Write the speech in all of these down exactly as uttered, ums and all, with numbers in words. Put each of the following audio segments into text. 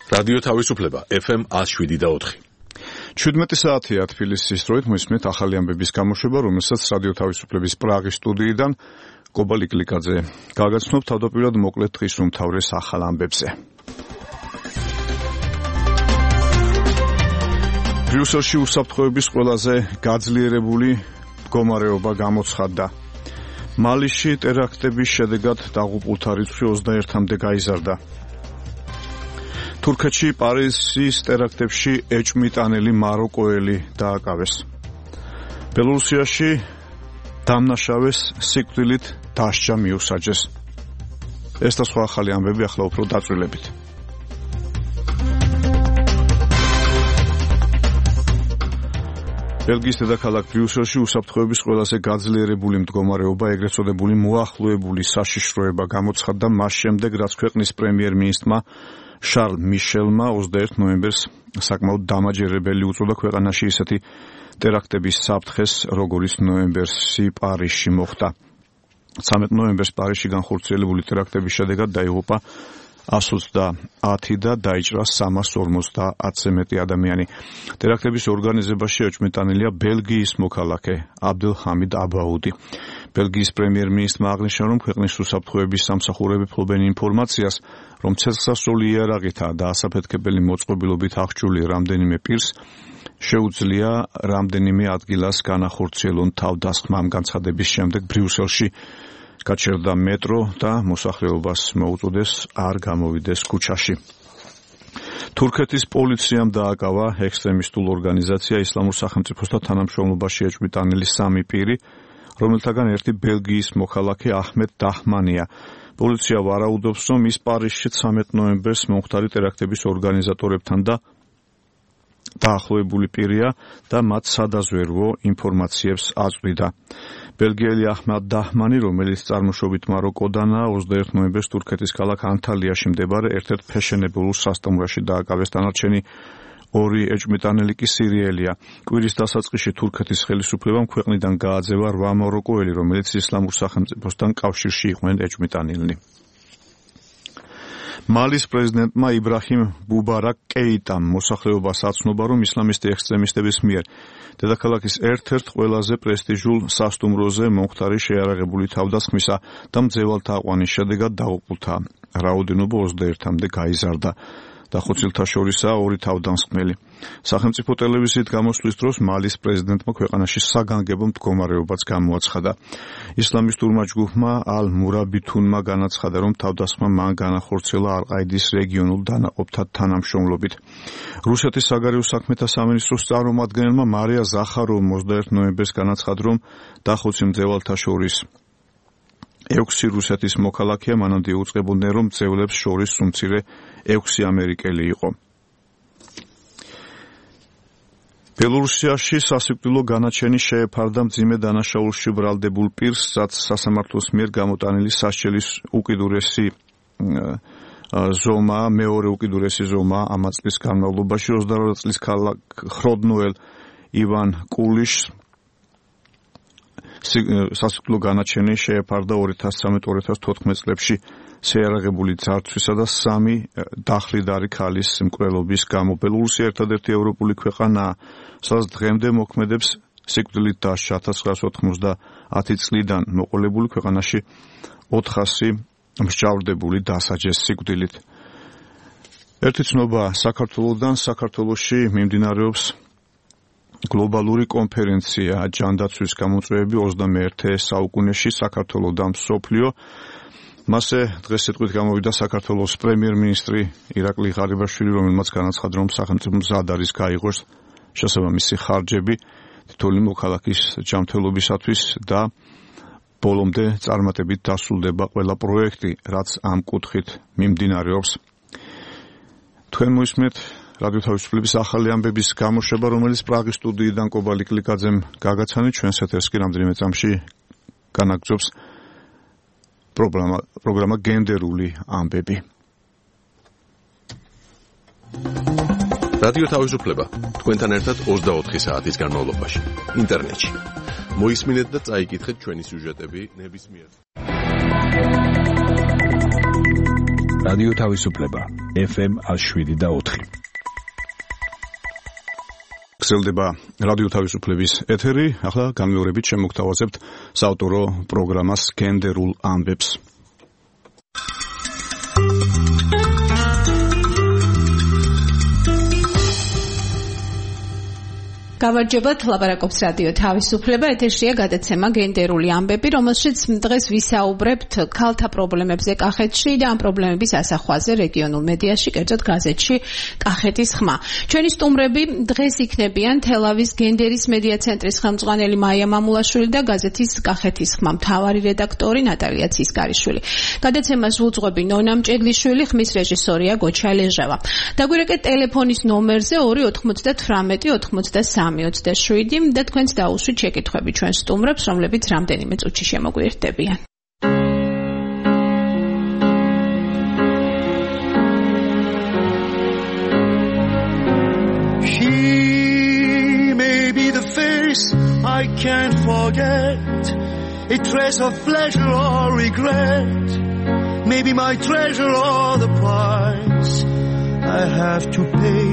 რადიო თავისუფლება ეფ ემ one oh seven და four. შვიდმეტი საათია თბილისის დროით მოისმენთ ახალი ამბების გამოშვება, რომელსაც რადიო თავისუფლების პრაღის სტუდიიდან კობალი კლიკაძე გაგაცნობ თავდაპირველად მოკლედ დღის უმთავრეს ახალ ამბებზე. ბრიუსელში უსაფრთხოების ყველაზე გაძლიერებული მდგომარეობა გამოცხადდა. მალიში ტერაქტების შედეგად დაღუპულთა რიცხვი ოცდაერთამდე გაიზარდა. თურქეთში პარიზის ტერაქტებში ეჭვმიტანელი მაროკოელი დააკავეს. ბელორუსიაში დამნაშავეს სიკვდილით დასჯა მიუსაჯეს. ეს და სხვა ახალი ამბები ახლა უფრო დაწვრილებით. ბელგიის დედაქალაქ ბრიუსელში უსაფრთხოების ყველაზე გაძლიერებული მდგომარეობა, ეგრეთ წოდებული მოახლოებული საშიშროება გამოცხადდა მას შემდეგ, რაც ქვეყნის პრემიერ-მინისტრმა შარლ მიშელმა ოცდაერთი ნოემბერს საკმაოდ დამაჯერებელი უწოდა ქვეყანაში ისეთი ტერაქტების საფრთხეს, როგორიც ნოემბერში პარიზში მოხდა. ცამეტ ნოემბერს პარიზში განხორციელებული ტერაქტების შედეგად დაიღუპა one hundred twenty და დაიჭრა three hundred forty-ზე მეტი ადამიანი. ტერაქტების ორგანიზებაში ეჭვმიტანილია ბელგიის მოქალაქე აბდელჰამიდ აბაუდი. ბელგიის პრემიერ-მინისტრმა აღნიშნა, რომ ქვეყნის უსაფრთხოების სამსახურები ფლობენ ინფორმაციას, რომ ცეცხლსასროლი იარაღითა და ასაფეთქებელი მოწყობილობით აღჭურვილი რამდენიმე პირს შეუძლია რამდენიმე ადგილას განახორციელონ თავდასხმა. ამ განცხადების შემდეგ ბრიუსელში გაჩერდა მეტრო და მოსახლეობას მოუწოდეს არ გამოვიდეს ქუჩაში. თურქეთის პოლიციამ დააკავა ექსტრემისტულ ორგანიზაცია ისლამურ სახელმწიფოსთან თანამშრომლობაში ეჭვმიტანილი სამი პირი, რომელთაგან ერთი ბელგიის მოქალაქე აჰმედ დაჰმანია. პოლიცია ვარაუდობს, რომ ის პარიზში ცამეტ ნოემბერს მომხდარი ტერაქტების ორგანიზატორებთან და დაახლოებული პირია და მათ სადაზვერვო ინფორმაციებს აწვდიდა. ბელგიელი აჰმედ დაჰმანი, რომელიც წარმოშობით მაროკოდანაა, ოცდაერთი ნოემბერს თურქეთის ქალაქ ანტალიაში მდებარე ერთ-ერთ ფეშენებელურ სასტუმროში დააკავეს. დანარჩენი ორი ეჭვმიტანელი კი სირიელია. კვირის დასაწყისში თურქეთის ხელისუფლებამ ქვეყნიდან გააძევა რვა მაროკოელი, რომელიც ისლამურ სახელმწიფოსთან კავშირში იყვნენ ეჭვმიტანილნი. მალის პრეზიდენტმა იბრაჰიმ ბუბარაკ კეიტამ მოსახლეობას აცნობა, რომ ისლამისტი ექსტრემისტების მიერ დედაქალაქის ერთ-ერთ ყველაზე პრესტიჟულ სასტუმროზე მომხდარი შეიარაღებული თავდასხმისა და მძევალთა აყვანის შედეგად დაღუპულთა რაოდენობა ოცდაერთამდე გაიზარდა. დახოცილთა შორისაა ორი თავდამსხმელი. სახელმწიფო ტელევიზიით გამოსვლის დროს მალის პრეზიდენტმა ქვეყანაში საგანგებო მდგომარეობაც გამოაცხადა. ისლამისტურმა ჯგუფმა ალ-მურაბითუნმა განაცხადა, რომ თავდასხმა მან განახორციელა ალ-ყაიდის რეგიონულ დანაყოფთან თანამშრომლობით. რუსეთის საგარეო საქმეთა სამინისტროს წარმომადგენელმა მარია ზახაროვმა ოცდაერთი ნოემბერს განაცხადა, რომ დახოცილ მძევალთა შორის ექვსი რუსეთის მოქალაქეა, მანამდე უწყებოდნენ, რომ მძევლებს შორის უმცირე ექვსი ამერიკელი იყო. ბელორუსიაში სასიკვდილო განაჩენი შეეფარდა მძიმე დანაშაულში ბრალდებულ პირს, რაც სასამართლოს მიერ გამოტანილი სასჯელის უკიდურესი ზომა, მეორე უკიდურესი ზომა ამ წლის განმავლობაში. ოცდაორ წლის ქალაქ ხროდნოელ ივან კულიშს სასიკვდილო განაჩენი შეეფარდა ორი ათას ცხრამეტ ორი ათას თოთხმეტ წლებში შეიარაღებული ძარცვისა და სამი დახლიდარი ქალის მკვლელობის გამო. ბელორუსი ერთადერთი ევროპული ქვეყანაა, სადაც დღემდე მოქმედებს სიკვდილით დასჯა. ათას ცხრაას ოთხმოცდაათი წლიდან მოყოლებული ქვეყანაში ოთხასი მსჯავრდებული დასაჯეს სიკვდილით. ერთი ცნობა საქართველოსდან. საქართველოში მიმდინარეობს გლობალური კონფერენცია ჯანდაცვის გამოწვევები ოცდამეერთე საუკუნეში საქართველოს და მსოფლიო. მასზე დღეს სიტყვით გამოვიდა საქართველოს პრემიერ-მინისტრი ირაკლი ღარიბაშვილი, რომელმაც განაცხადა, რომ სახელმწიფო მზად არის გაიღოს შესაბამისი ხარჯები თითოეული მოქალაქის ჯანმრთელობისათვის და ბოლომდე წარმატებით დასრულდება ყველა პროექტი, რაც ამ კუთხით მიმდინარეობს. თქვენ მოისმენთ რადიო თავისუფლების ახალი ამბების გამოშვება, რომელიც პრაღის სტუდიიდან კობალი კლიკაძემ გაგაცანით. ჩვენს ეთერს კი რამდენიმე წამში განაგრძობს პროგრამა პროგრამა გენდერული ამბები. რადიო თავისუფლება თქვენთან ერთად ოცდაოთხი საათის განმავლობაში ინტერნეტში. მოისმინეთ და წაიკითხეთ ჩვენი სიუჟეტები ნებისმიერ რადიო თავისუფლება ეფ ემ შვიდი და ოთხი. გრძელდება რადიო თავისუფლების ეთერი. ახლა განმეორებით შემოგთავაზებთ საავტორო პროგრამას გენდერულ ამბებს. გამარჯობათ, ლაპარაკობს რადიო თავისუფლება, ეთერშია გადაცემა გენდერული ამბები, რომელშიც დღეს ვისაუბრებთ ქალთა პრობლემებზე კახეთში და ამ პრობლემების ასახვაზე რეგიონულ მედიაში, კერძოდ გაზეთში კახეთის ხმა. ჩვენი სტუმრები დღეს იქნებიან თელავის გენდერის მედია ცენტრის ხელმძღვანელი მაია მამულაშვილი და გაზეთის კახეთის ხმა მთავარი რედაქტორი ნატალია ცისკარიშვილი. გადაცემას უძღვები ნონა მჭედლიშვილი, ხმის რეჟისორია გოჩა ლეჟავა. დაგვირეკეთ ტელეფონის ნომერზე ორი ოთხმოცდათვრამეტი ოცდაოთხმოცდასამი ოცდაშვიდი და თქვენც დაუშვით შეკითხვები ჩვენ სტუმრებს, რომლებიც რამდენიმე წუთში შემოგვიერთდებიან. She may be the face I can't forget, a trace of pleasure or regret, maybe my treasure or the price I have to pay.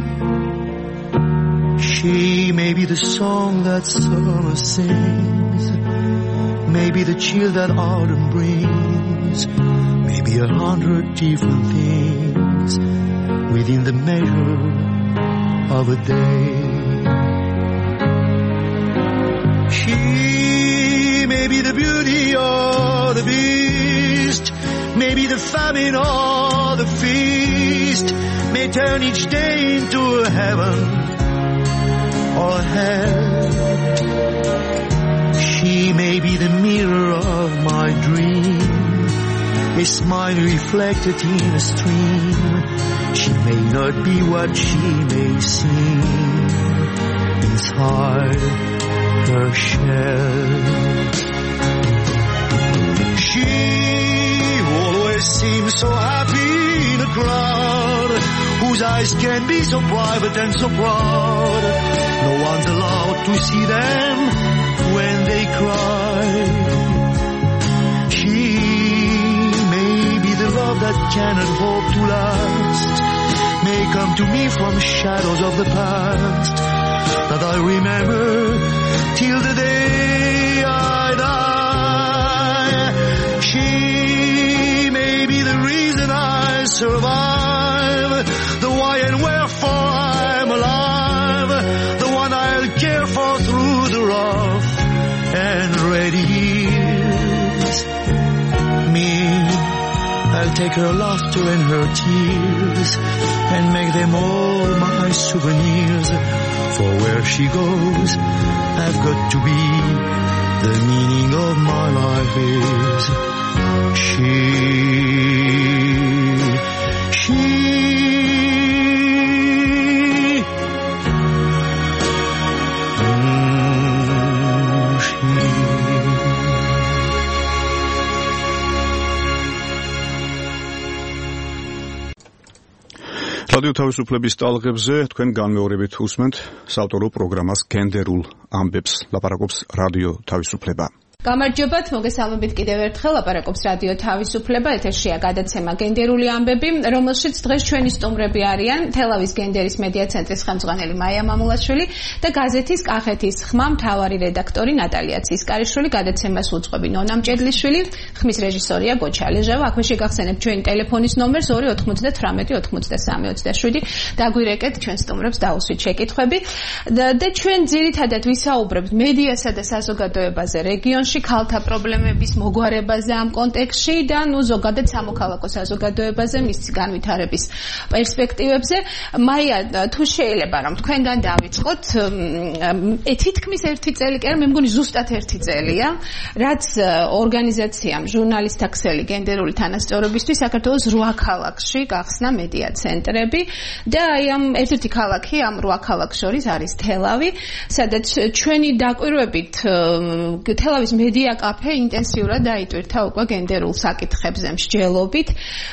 She may be the song that summer sings, maybe the chill that autumn brings, maybe a hundred different things within the measure of a day. She may be the beauty or the beast, maybe the famine or the feast, may turn each day into a heaven or hell. She may be the mirror of my dream, a smile reflected in a stream. She may not be what she may seem inside her shell. She always seems so happy in a crowd, whose eyes can be so private and so proud. No one's allowed to see them when they cry. She may be the love that cannot hope to last, may come to me from shadows of the past that I remember till the day I die. She may be the reason I survive, the why and wherefore I'm alive, the one I'll care for through the rough and ready years. Me, I'll take her laughter and her tears and make them all my souvenirs. For where she goes, I've got to be. The meaning of my life is she. She. რადიო თავისუფლების ტალღებზე თქვენ განმეორებით უსმენთ საავტორო პროგრამას გენდერულ ამბებს. ლაპარაკობს რადიო თავისუფლება. გამარჯობათ, მოგესალმებით კიდევ ერთხელ, ლაპარაკობს რადიო თავისუფლება, ეთერშია გადაცემა გენდერული ამბები, რომელშიც დღეს ჩვენი სტუმრები არიან თელავის გენდერის მედია ცენტრის ხელმძღვანელი მაია მამულაშვილი და გაზეთის კახეთის ხმა მთავარი რედაქტორი ნატალია ცისკარიშვილი. გადაცემას უძღვები ნონა მჭედლიშვილი, ხმის რეჟისორია გოჩა ლეჟავა. აქვე შეგახსენებთ ჩვენი ტელეფონის ნომერს ორი ოთხმოცდათვრამეტი ოცდაოთხმოცდასამი ოცდაშვიდი. დაგვირეკეთ ჩვენ სტუმრებს დაუსვით შეკითხვები და ჩვენ ძირითადად ვისაუბრებთ მედიასა და საზოგადოებაზე რეგიონში, ქალთა პრობლემების მოგვარებაზე ამ კონტექსტში და ნუ ზოგადად სამოქალაქო საზოგადოებაზე, მის განვითარების პერსპექტივებზე. მაია, თუ შეიძლება რომ თქვენგან დავიწყოთ, თითქმის ერთი წელი კი არა, მე მგონი ზუსტად ერთი წელია, რაც ორგანიზაციამ ჟურნალისტთა ქსელი გენდერული თანასწორობისთვის საქართველოს რვა ქალაქში გახსნა მედია ცენტრები და აი ამ ერთ-ერთი ქალაქი ამ რვა ქალაქს შორის არის თელავი, სადაც ჩვენი დაკვირვებით თელავის მედია კაფე ინტენსიურად დაიტვირთა უკვე გენდერულ საკითხებზე მსჯელობით.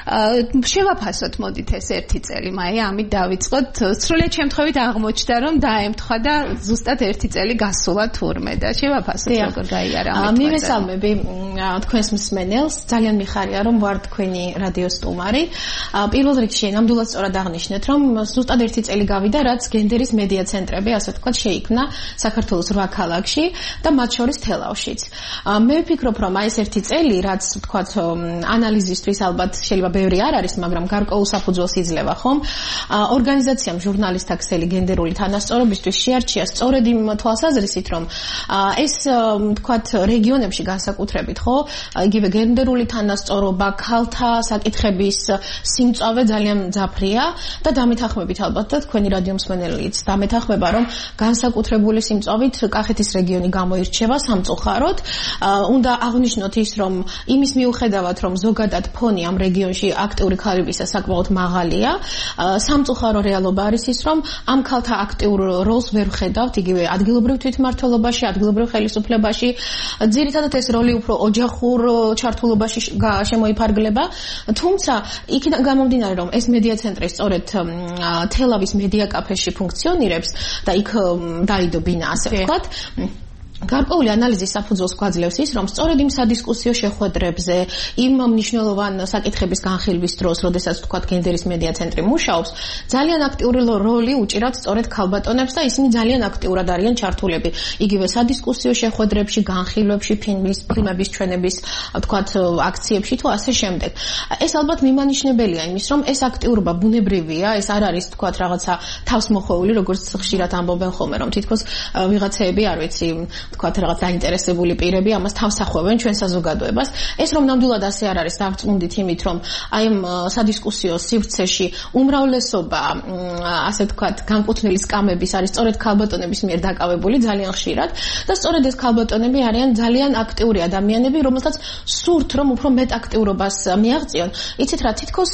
შევაფასოთ მოდით ეს ერთი წელი, მაია, ამით დავიწყოთ. სრულიად შემთხვევით აღმოჩნდა, რომ დაემთხვა და ზუსტად ერთი წელი გასულა თურმე და შევაფასოთ როგორ გაიარა ამით. მივესალმები თქვენს მსმენელს, ძალიან მიხარია რომ ვარ თქვენი რადიო სტუმარი. პირველ რიგში ნამდვილად სწორად აღნიშნეთ, რომ ზუსტად ერთი წელი გავიდა, რაც გენდერის მედია ცენტრები, ასე ვთქვათ, შეიქმნა საქართველოს რვა ქალაქში და მათ შორის თელავშიც. მე ვფიქრობ, რომ აი ეს ერთი წელი, რაც ვთქვათ, ანალიზისთვის ალბათ შეიძლება ბევრი არ არის, მაგრამ გარკვეულ საფუძველს იძლევა, ხომ? ორგანიზაციამ ჟურნალისტთა ქსელი გენდერული თანასწორობისთვის შეარჩია სწორედ იმ თვალსაზრისით, რომ ეს ვთქვათ რეგიონებში განსაკუთრებით, ხო? იგივე გენდერული თანასწორობა, ქალთა საკითხების სიმწავე ძალიან ძაფრია და დამეთანხმებით ალბათ და თქვენი რადიო მსმენელიც დამეთანხმება, რომ განსაკუთრებული სიმწავით კახეთის რეგიონი გამოირჩევა სამწუხაროდ. უნდა აღნიშნოთ ის, რომ იმის მიუხედავად, რომ ზოგადად ფონი ამ რეგიონში აქტიური ქალებისა საკმაოდ მაღალია, სამწუხარო რეალობა არის ის, რომ ამ ქალთა აქტიურ როლს ვერ ვხედავთ იგივე ადგილობრივ თვითმმართველობაში, ადგილობრივ ხელისუფლებაში. ძირითადად ეს როლი უფრო ოჯახურ ჩართულობაში შემოიფარგლება, თუმცა იქიდან გამომდინარე, რომ ეს მედია ცენტრი სწორედ თელავის მედია კაფეში ფუნქციონირებს და იქ დაიდო ბინა, ასე ვთქვათ. გარკვეული ანალიზის საფუძველს გვაძლევს ის, რომ სწორედ იმ სადისკუსიო შეხვედრებზე, იმ მნიშვნელოვან საკითხების განხილვის დროს, როდესაც ვთქვათ გენდერის მედია ცენტრი მუშაობს, ძალიან აქტიური როლი უჭირავს სწორედ ქალბატონებს და ისინი ძალიან აქტიურად არიან ჩართულები. იგივე სადისკუსიო შეხვედრებში, განხილვებში, ფილმის, ფილმების ჩვენების, ვთქვათ, აქციებში თუ ასე შემდეგ. ეს ალბათ მიმანიშნებელია იმის, რომ ეს აქტიურობა ბუნებრივია, ეს არ არის, ვთქვათ, რაღაცა თავსმოხვეული, როგორც ხშირად ამბობენ ხოლმე, რომ თითქოს ვიღაცეები, არ ვიცი, თქვათ რაღაც დაინტერესებული პირები ამას თავსახვევენ ჩვენ საზოგადოებას. ეს რომ ნამდვილად ასე არ არის, დავწმუნდით იმით, რომ აი ამ სადისკუსიო სივრცეში უმრავლესობა, ასე თქვათ, განკუთვნილი სკამების არის სწორედ ქალბატონების მიერ დაკავებული ძალიან ხშირად და სწორედ ეს ქალბატონები არიან ძალიან აქტიური ადამიანები, რომელთაც სურთ, რომ უფრო მეტ აქტიურობას მიაღწიონ. იცით რა, თითქოს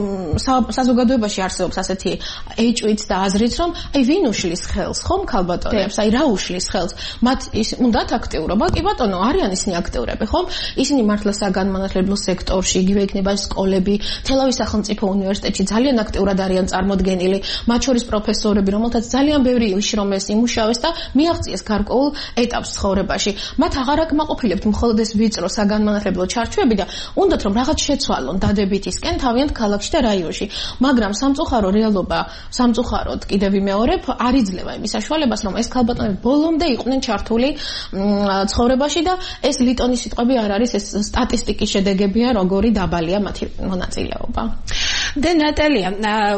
საზოგადოებაში არსებობს ასეთი ეჭვიც და აზრიც, რომ აი ვინ უშლის ხელს, ხომ ქალბატონებს, აი რა უშლის ხელს, მათ ის უნდათ აქტიურობა, კი ბატონო, არიან ისინი აქტიურები, ხომ? ისინი მართლა საგანმანათლებლო სექტორში, იგივე იქნება სკოლები, თელავის სახელმწიფო უნივერსიტეტში ძალიან აქტიურად არიან წარმოდგენილი, მათ შორის პროფესორები, რომელთაც ძალიან ბევრი იშრომეს, იმუშავეს და მიაღწიეს გარკვეულ ეტაპს ცხოვრებაში. მათ აღარ აკმაყოფილებთ მხოლოდ ეს ვიწრო საგანმანათლებლო ჩარჩოები და უნდათ რომ რაღაც შეცვალონ დადებითისკენ თავიანთ ქალაქში და რაიონში. მაგრამ სამწუხარო რეალობა, სამწუხაროდ კიდევ ვიმეორებ, არ იძლევა იმის საშუალებას, რომ ეს ქალბატონები ბოლომდე იყვნენ ჩართული ცხოვრებაში და ეს ლიტონის სიტყვები არ არის, ეს სტატისტიკის შედეგებია, როგორი დაბალია მათი მონაწილეობა. და ნატალია,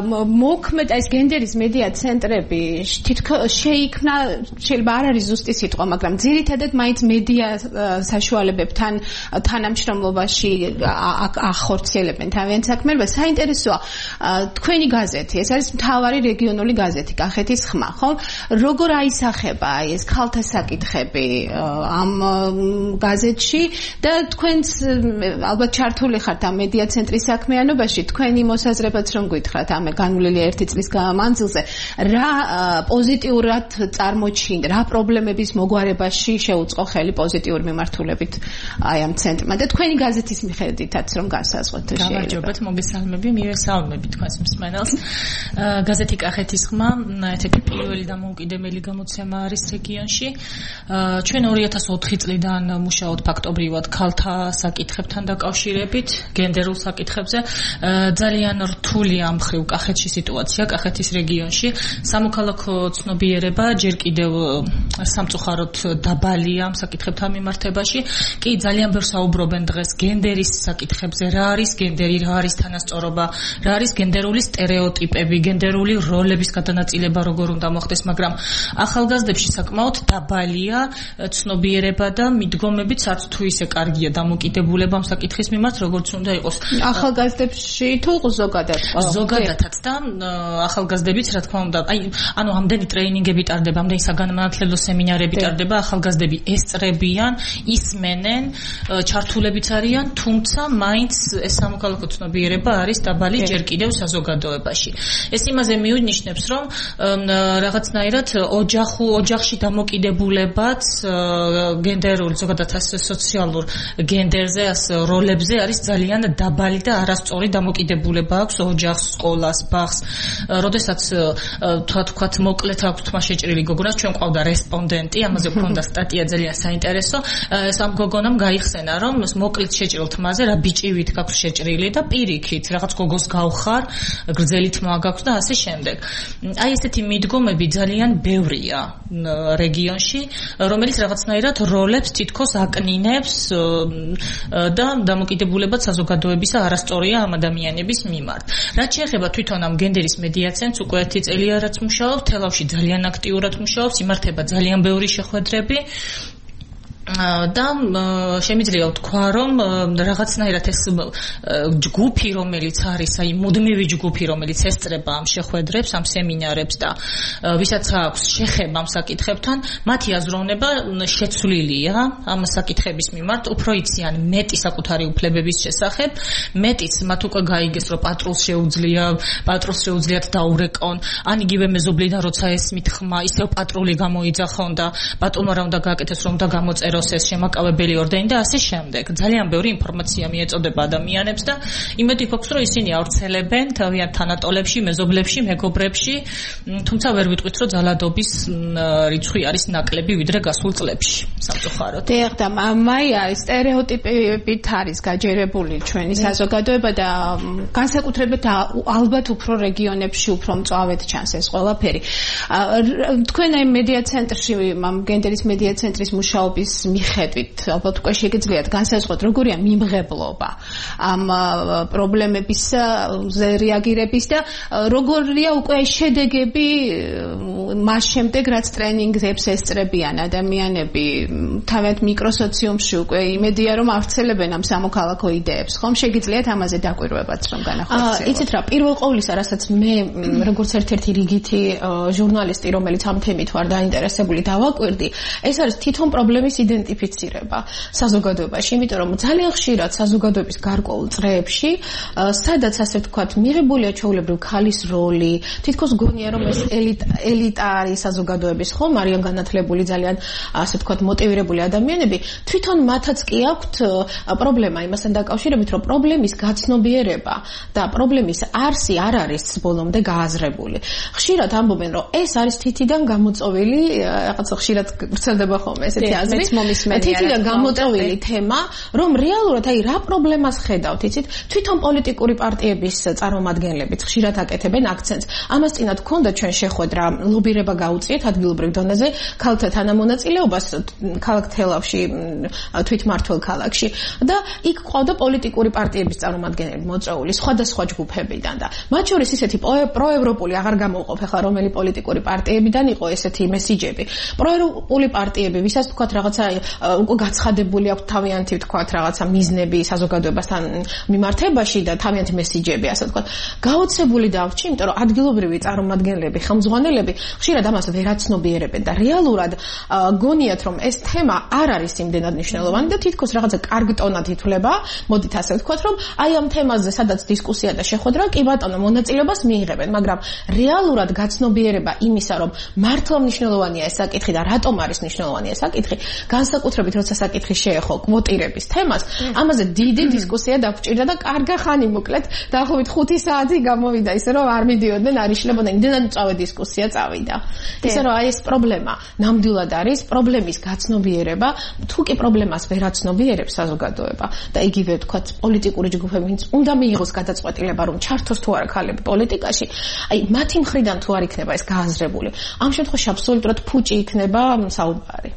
მოქმედ ეს გენდერის მედია ცენტრები თითქოს შეიქმნა, შეიძლება არ არის ზუსტი სიტყვა, მაგრამ ძირითადად მაინც მედია საშუალებებთან თანამშრომლობაში ახორციელებენ თავიანთ საქმიანობას. საინტერესოა, თქვენი გაზეთი, ეს არის მთავარი რეგიონული გაზეთი, კახეთის ხმა, ხო? როგორ აისახება აი ეს ქალთა საკითხები ამ გაზეთში და თქვენც ალბათ ჩართული ხართ ამ მედია ცენტრის საქმიანობაში, თქვენი მოსაზრებაც რომ გითხრათ ამ განვლილი ერთი წლის მანძილზე, რა პოზიტიურად წარმოჩინდა, რა პრობლემების მოგვარებაში შეუწყო ხელი პოზიტიური მიმართულებით აი ამ ცენტრმა და თქვენი გაზეთის მიხედვითაც რომ განსაზღვროთ შეიძლება. გამარჯობათ, მოგესალმები, მივესალმები თქვენს მსმენელს. გაზეთი კახეთის ხმა ერთ-ერთი პირველი დამოუკიდებელი გამოცემა არის რეგიონში. ჩვენ ორი ათას ოთხი წლიდან მუშაობთ ფაქტობრივად ქალთა საკითხებთან დაკავშირებით, გენდერულ საკითხებზე. ძალიან რთულია ამ მხრივ კახეთში სიტუაცია, კახეთის რეგიონში. სამოქალაქო ცნობიერება ჯერ კიდევ სამწუხაროდ დაბალია ამ საკითხებთან მიმართებაში. კი, ძალიან ბევრ საუბრობენ დღეს გენდერის საკითხებზე, რა არის გენდერი, რა არის თანასწორობა, რა არის გენდერული სტერეოტიპები, გენდერული როლების გადანაწილება როგორ უნდა მოხდეს, მაგრამ ახალგაზრდებში საკმაოდ დაბალია ცნობიერება და მიდგომებიც არც თუ ისე კარგია დამოკიდებულება ამ საკითხის მიმართ, როგორც უნდა იყოს. ახალგაზრდებში თუ ზოგადად? ზოგადადაც და ახალგაზრდებიც რა თქმა უნდა, აი, ანუ ამდენი ტრეინინგები ტარდება, ამდენი საგანმანათლებლო სემინარები ტარდება, ახალგაზრდები ესწრებიან, ისმენენ, ჩართულებიც არიან, თუმცა მაინც ეს სამოქალაქო ცნობიერება არის დაბალი ჯერ კიდევ საზოგადოებაში. ეს იმაზე მიუნიშნებს, რომ რაღაცნაირად ოჯახუ ოჯახში დამოკიდებულებაც გენდერულ ზოგადად სოციალურ გენდერზე, როლებზე არის ძალიან დაბალი და არასწორი დამოკიდებულება აქვს ოჯახს, სკოლას, ბაღს. როდესაც თქვათ მოკლედ აქვს თმა შეჭრილი გოგონას, ჩვენ ყავდა რესპონდენტი, ამაზე გვქონდა სტატია ძალიან საინტერესო. ეს ამ გოგონამ გაიხსენა, რომ მოკლედ შეჭრილ თმაზე რა ბიჭივით გაქვს შეჭრილი და პირიქით რაღაც გოგოს გავხარ, გრძელი თმა გაქვს და ასე შემდეგ. აი ესეთი მიდგომები ძალიან ბევრია რეგიონში, რომელიც რაღაცნაირად როლებს თითქოს აკნინებს და დამოკიდებულებაც საზოგადოებისა არასწორია ამ ადამიანების მიმართ. რაც შეეხება თვითონ ამ გენდერის მედია ცენტრს, უკვე ერთი წელია რაც მუშაობს, თელავში ძალიან აქტიურად მუშაობს, იმართება ძალიან ბევრი შეხვედრები. და შემიძლია ვთქვა, რომ რაღაცნაირად ეს ჯგუფი, რომელიც არის, აი მუდმივი ჯგუფი, რომელიც ესწრება ამ შეხვედრებს, ამ სემინარებს და ვისაც აქვს შეხება ამ საკითხებთან, მათი აზროვნება შეცვლილია ამ საკითხების მიმართ, უფრო იციან მეტი საკუთარი უფლებების შესახებ, მეტიც მათ უკვე გაიგეს, რომ პატრულს შეუძლია, პატრულს შეუძლიათ დაურეკონ, ან იგივე მეზობლიდან როცა ესმით ხმა, ისევ პატრული გამოიძახონ და პატრულმა რა უნდა გააკეთეს, რომ და გამოწეროს ეს შემაკავებელი ორდენი და ასე შემდეგ. ძალიან ბევრი ინფორმაცია მიეწოდება ადამიანებს და იმედი გვაქვს, რომ ისინი ავრცელებენ თავიანთ თანატოლებში, მეზობლებში, მეგობრებში, თუმცა ვერ ვიტყვით, რომ ძალადობის რიცხვი არის ნაკლები ვიდრე გასულ წლებში. სამწუხაროდ. დიახ, და მაია სტერეოტიპებით არის გაჯერებული ჩვენი საზოგადოება და განსაკუთრებით ალბათ უფრო რეგიონებში უფრო მწვავედ ჩანს ეს ყველაფერი. თქვენ აი მედია ცენტრში, ამ გენდერის მედია ცენტრის მუშაობის მიხედვით, ალბათ უკვე შეგიძლიათ განსაზღვროთ, როგორია მიმღებლობა ამ პრობლემებისზე რეაგირების და როგორია უკვე შედეგები მას შემდეგ, რაც ტრენინგებს ესწრებიან ადამიანები თავად მიკროსოციუმში, უკვე იმედია, რომ ავრცელებენ ამ სამოქალაქო იდეებს. ხომ შეგიძლიათ ამაზე დაკვირვებაც რომ განახორციელოთ? იცით რა, პირველ ყოვლისა, რასაც მე როგორც ერთ-ერთი რიგითი ჟურნალისტი, რომელიც ამ თემით ვარ დაინტერესებული, დავაკვირდი, ეს არის თვითონ პრობლემის იდენტიფიცირება საზოგადოებაში, იმიტომ რომ ძალიან ხშირად საზოგადოების გარკვეულ წრეებში, სადაც ასე ვთქვათ, მიღებულია ჩვეულებრივ ქალის როლი, თითქოს გონია რომ ეს ელიტა არის საზოგადოების, ხომ არიან განათლებული ძალიან ასე ვთქვათ, მოტივირებული ადამიანები, თვითონ მათაც კი აქვთ პრობლემა იმასთან დაკავშირებით, რომ პრობლემის გაცნობიერება და პრობლემის არსი არ არის ბოლომდე გააზრებული. ხშირად ამბობენ, რომ ეს არის თითიდან გამოწოვილი, რაღაც ხშირად ვრცელდება ხოლმე ესეთი აზრი. თითიდან გამოწოვილი თემა, რომ რეალურად აი რა პრობლემას ხედავთ, იცით? თვითონ პოლიტიკური პარტიების წარმომადგენლებიც ხშირად აკეთებენ აქცენტს. ამას წინათ გქონდა ჩვენ შეხვედრა, ლობირება გაუწიეთ ადგილობრივ დონეზე ქალთა თანამონაწილეობას ქალაქ თელავში, თვითმმართველ ქალაქში და იქ ყავდა პოლიტიკური პარტიების წარმომადგენლები მოწვეული სხვადასხვა ჯგუფებიდან და მათ შორის ისეთი პროევროპული აღარ გამოვყოფ ახლა რომელი პოლიტიკური პარტიებიდან იყო ესეთი მესიჯები. პროევროპული პარტიები, ვისაც თქვათ რაღაცა უკვე გაცხადებული აქვს თავიანთი თქვათ რაღაცა მიზნები საზოგადოებასთან მიმართებაში და თავიანთი მესიჯები, ასე თქვათ, გაოცებული დავრჩი, იმიტომ რომ ადგილობრივი წარმომადგენლები, ხელმძღვანელები ხშირად ამას ვერაცნობიერებენ და რეალურად გონიათ, რომ ეს თემა არ არის იმდენად მნიშვნელოვანი და თითქოს რაღაცა კარგ ტონად ითვლება, მოდით ასე ვთქვათ, რომ აი ამ თემაზე სადაც დისკუსია და შეხვედრა, კი ბატონო, მონაწილეობას მიიღებენ, მაგრამ რეალურად გაცნობიერება იმისა, რომ მართლა მნიშვნელოვანია ეს საკითხი და რატომ არის მნიშვნელოვანი ეს საკითხი, განსაკუთრებით როცა საკითხი შეეხო კვოტირების თემას, ამაზე დიდი დისკუსია დაგვჭირდა და კარგა ხანი მოკლედ დაახლოებით ხუთი საათი გამოვიდა, ისე რომ არ მიდიოდნენ, არ იშლებოდნენ, იმდენად მწვავე დისკუსია წავიდა. ისე რომ აი ეს პრობლემა ნამდვილად არის პრობლემის გაცნობიერება, თუ კი პრობლემას ვერ აცნობიერებს საზოგადოება და იგივე ვთქვათ პოლიტიკური ჯგუფებიც უნდა მიიღოს გადაწყვეტილება, რომ ჩართოს თუ არა ქალები პოლიტიკაში, აი მათი მხრიდან თუ არ იქნება ეს გააზრებული, ამ შემთხვევაში აბსოლუტურად ფუჭი იქნება საუბარი.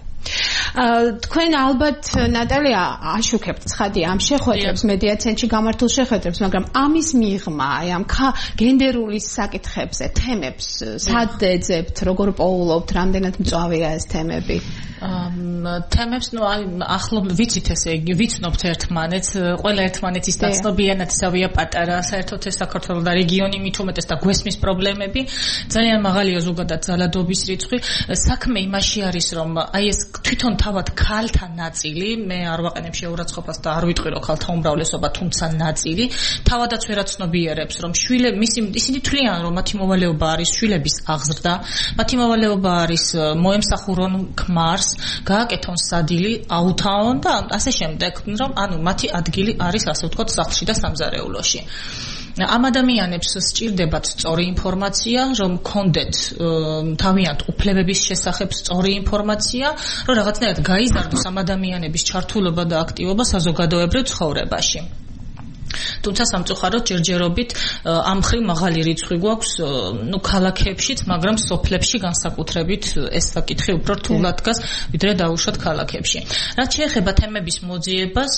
თქვენ ალბათ ნატალია აშუქებთ ცხადი ამ შეხვედრებს, მედია ცენტრში გამართულ შეხვედრებს, მაგრამ ამის მიღმა, აი ამ გენდერული საკითხებზე, თემებს, სად ეძებთ, როგორ პოულობთ, რამდენად მწვავეა ეს თემები? თემებს ნუ აი ახლო ვიცით ესე იგი ვიცნობთ ერთმანეთს ყველა ერთმანეთის დაცნობიანად ისავია პატარა საერთოდ ეს საქართველოს და რეგიონი მით უმეტეს და გვესმის პრობლემები ძალიან მაღალია ზოგადად ძალადობის რიცხვი საქმე იმაში არის რომ აი ეს თვითონ თავად ქალთა ნაწილი მე არ ვაყენებ შეურაცხყოფას და არ ვიტყვი რომ ქალთა უმრავლესობა თუმცა ნაწილი თავადაც ვერაცნობიერებს რომ შვილები მისი ისინი თვლიან რომ მათი მოვალეობა არის შვილების აღზრდა მათი მოვალეობა არის მოემსახურონ ქმარს გააკეთონ სადილი აუთავონ და ასე შემდეგ რომ ანუ მათი ადგილი არის ასე ვთქვათ სახლში და სამზარეულოში ამ ადამიანებს სჭირდებათ სწორი ინფორმაცია რომ კონდეთ თავიანთ უფლებების შესახებ სწორი ინფორმაცია რომ რაღაცნაირად გაიზარდოს ამ ადამიანების ჩართულობა და აქტივობა საზოგადოებრივ ცხოვრებაში თუმცა სამწუხაროდ ჯერჯერობით ამ მხრივ მაღალი რიცხვი გვაქვს ნუ ქალაქებშიც, მაგრამ სოფლებში განსაკუთრებით ეს საკითხი უფრო რთულად დგას, ვიდრე დაუშვათ ქალაქებში. რაც შეეხება თემების მოძიებას,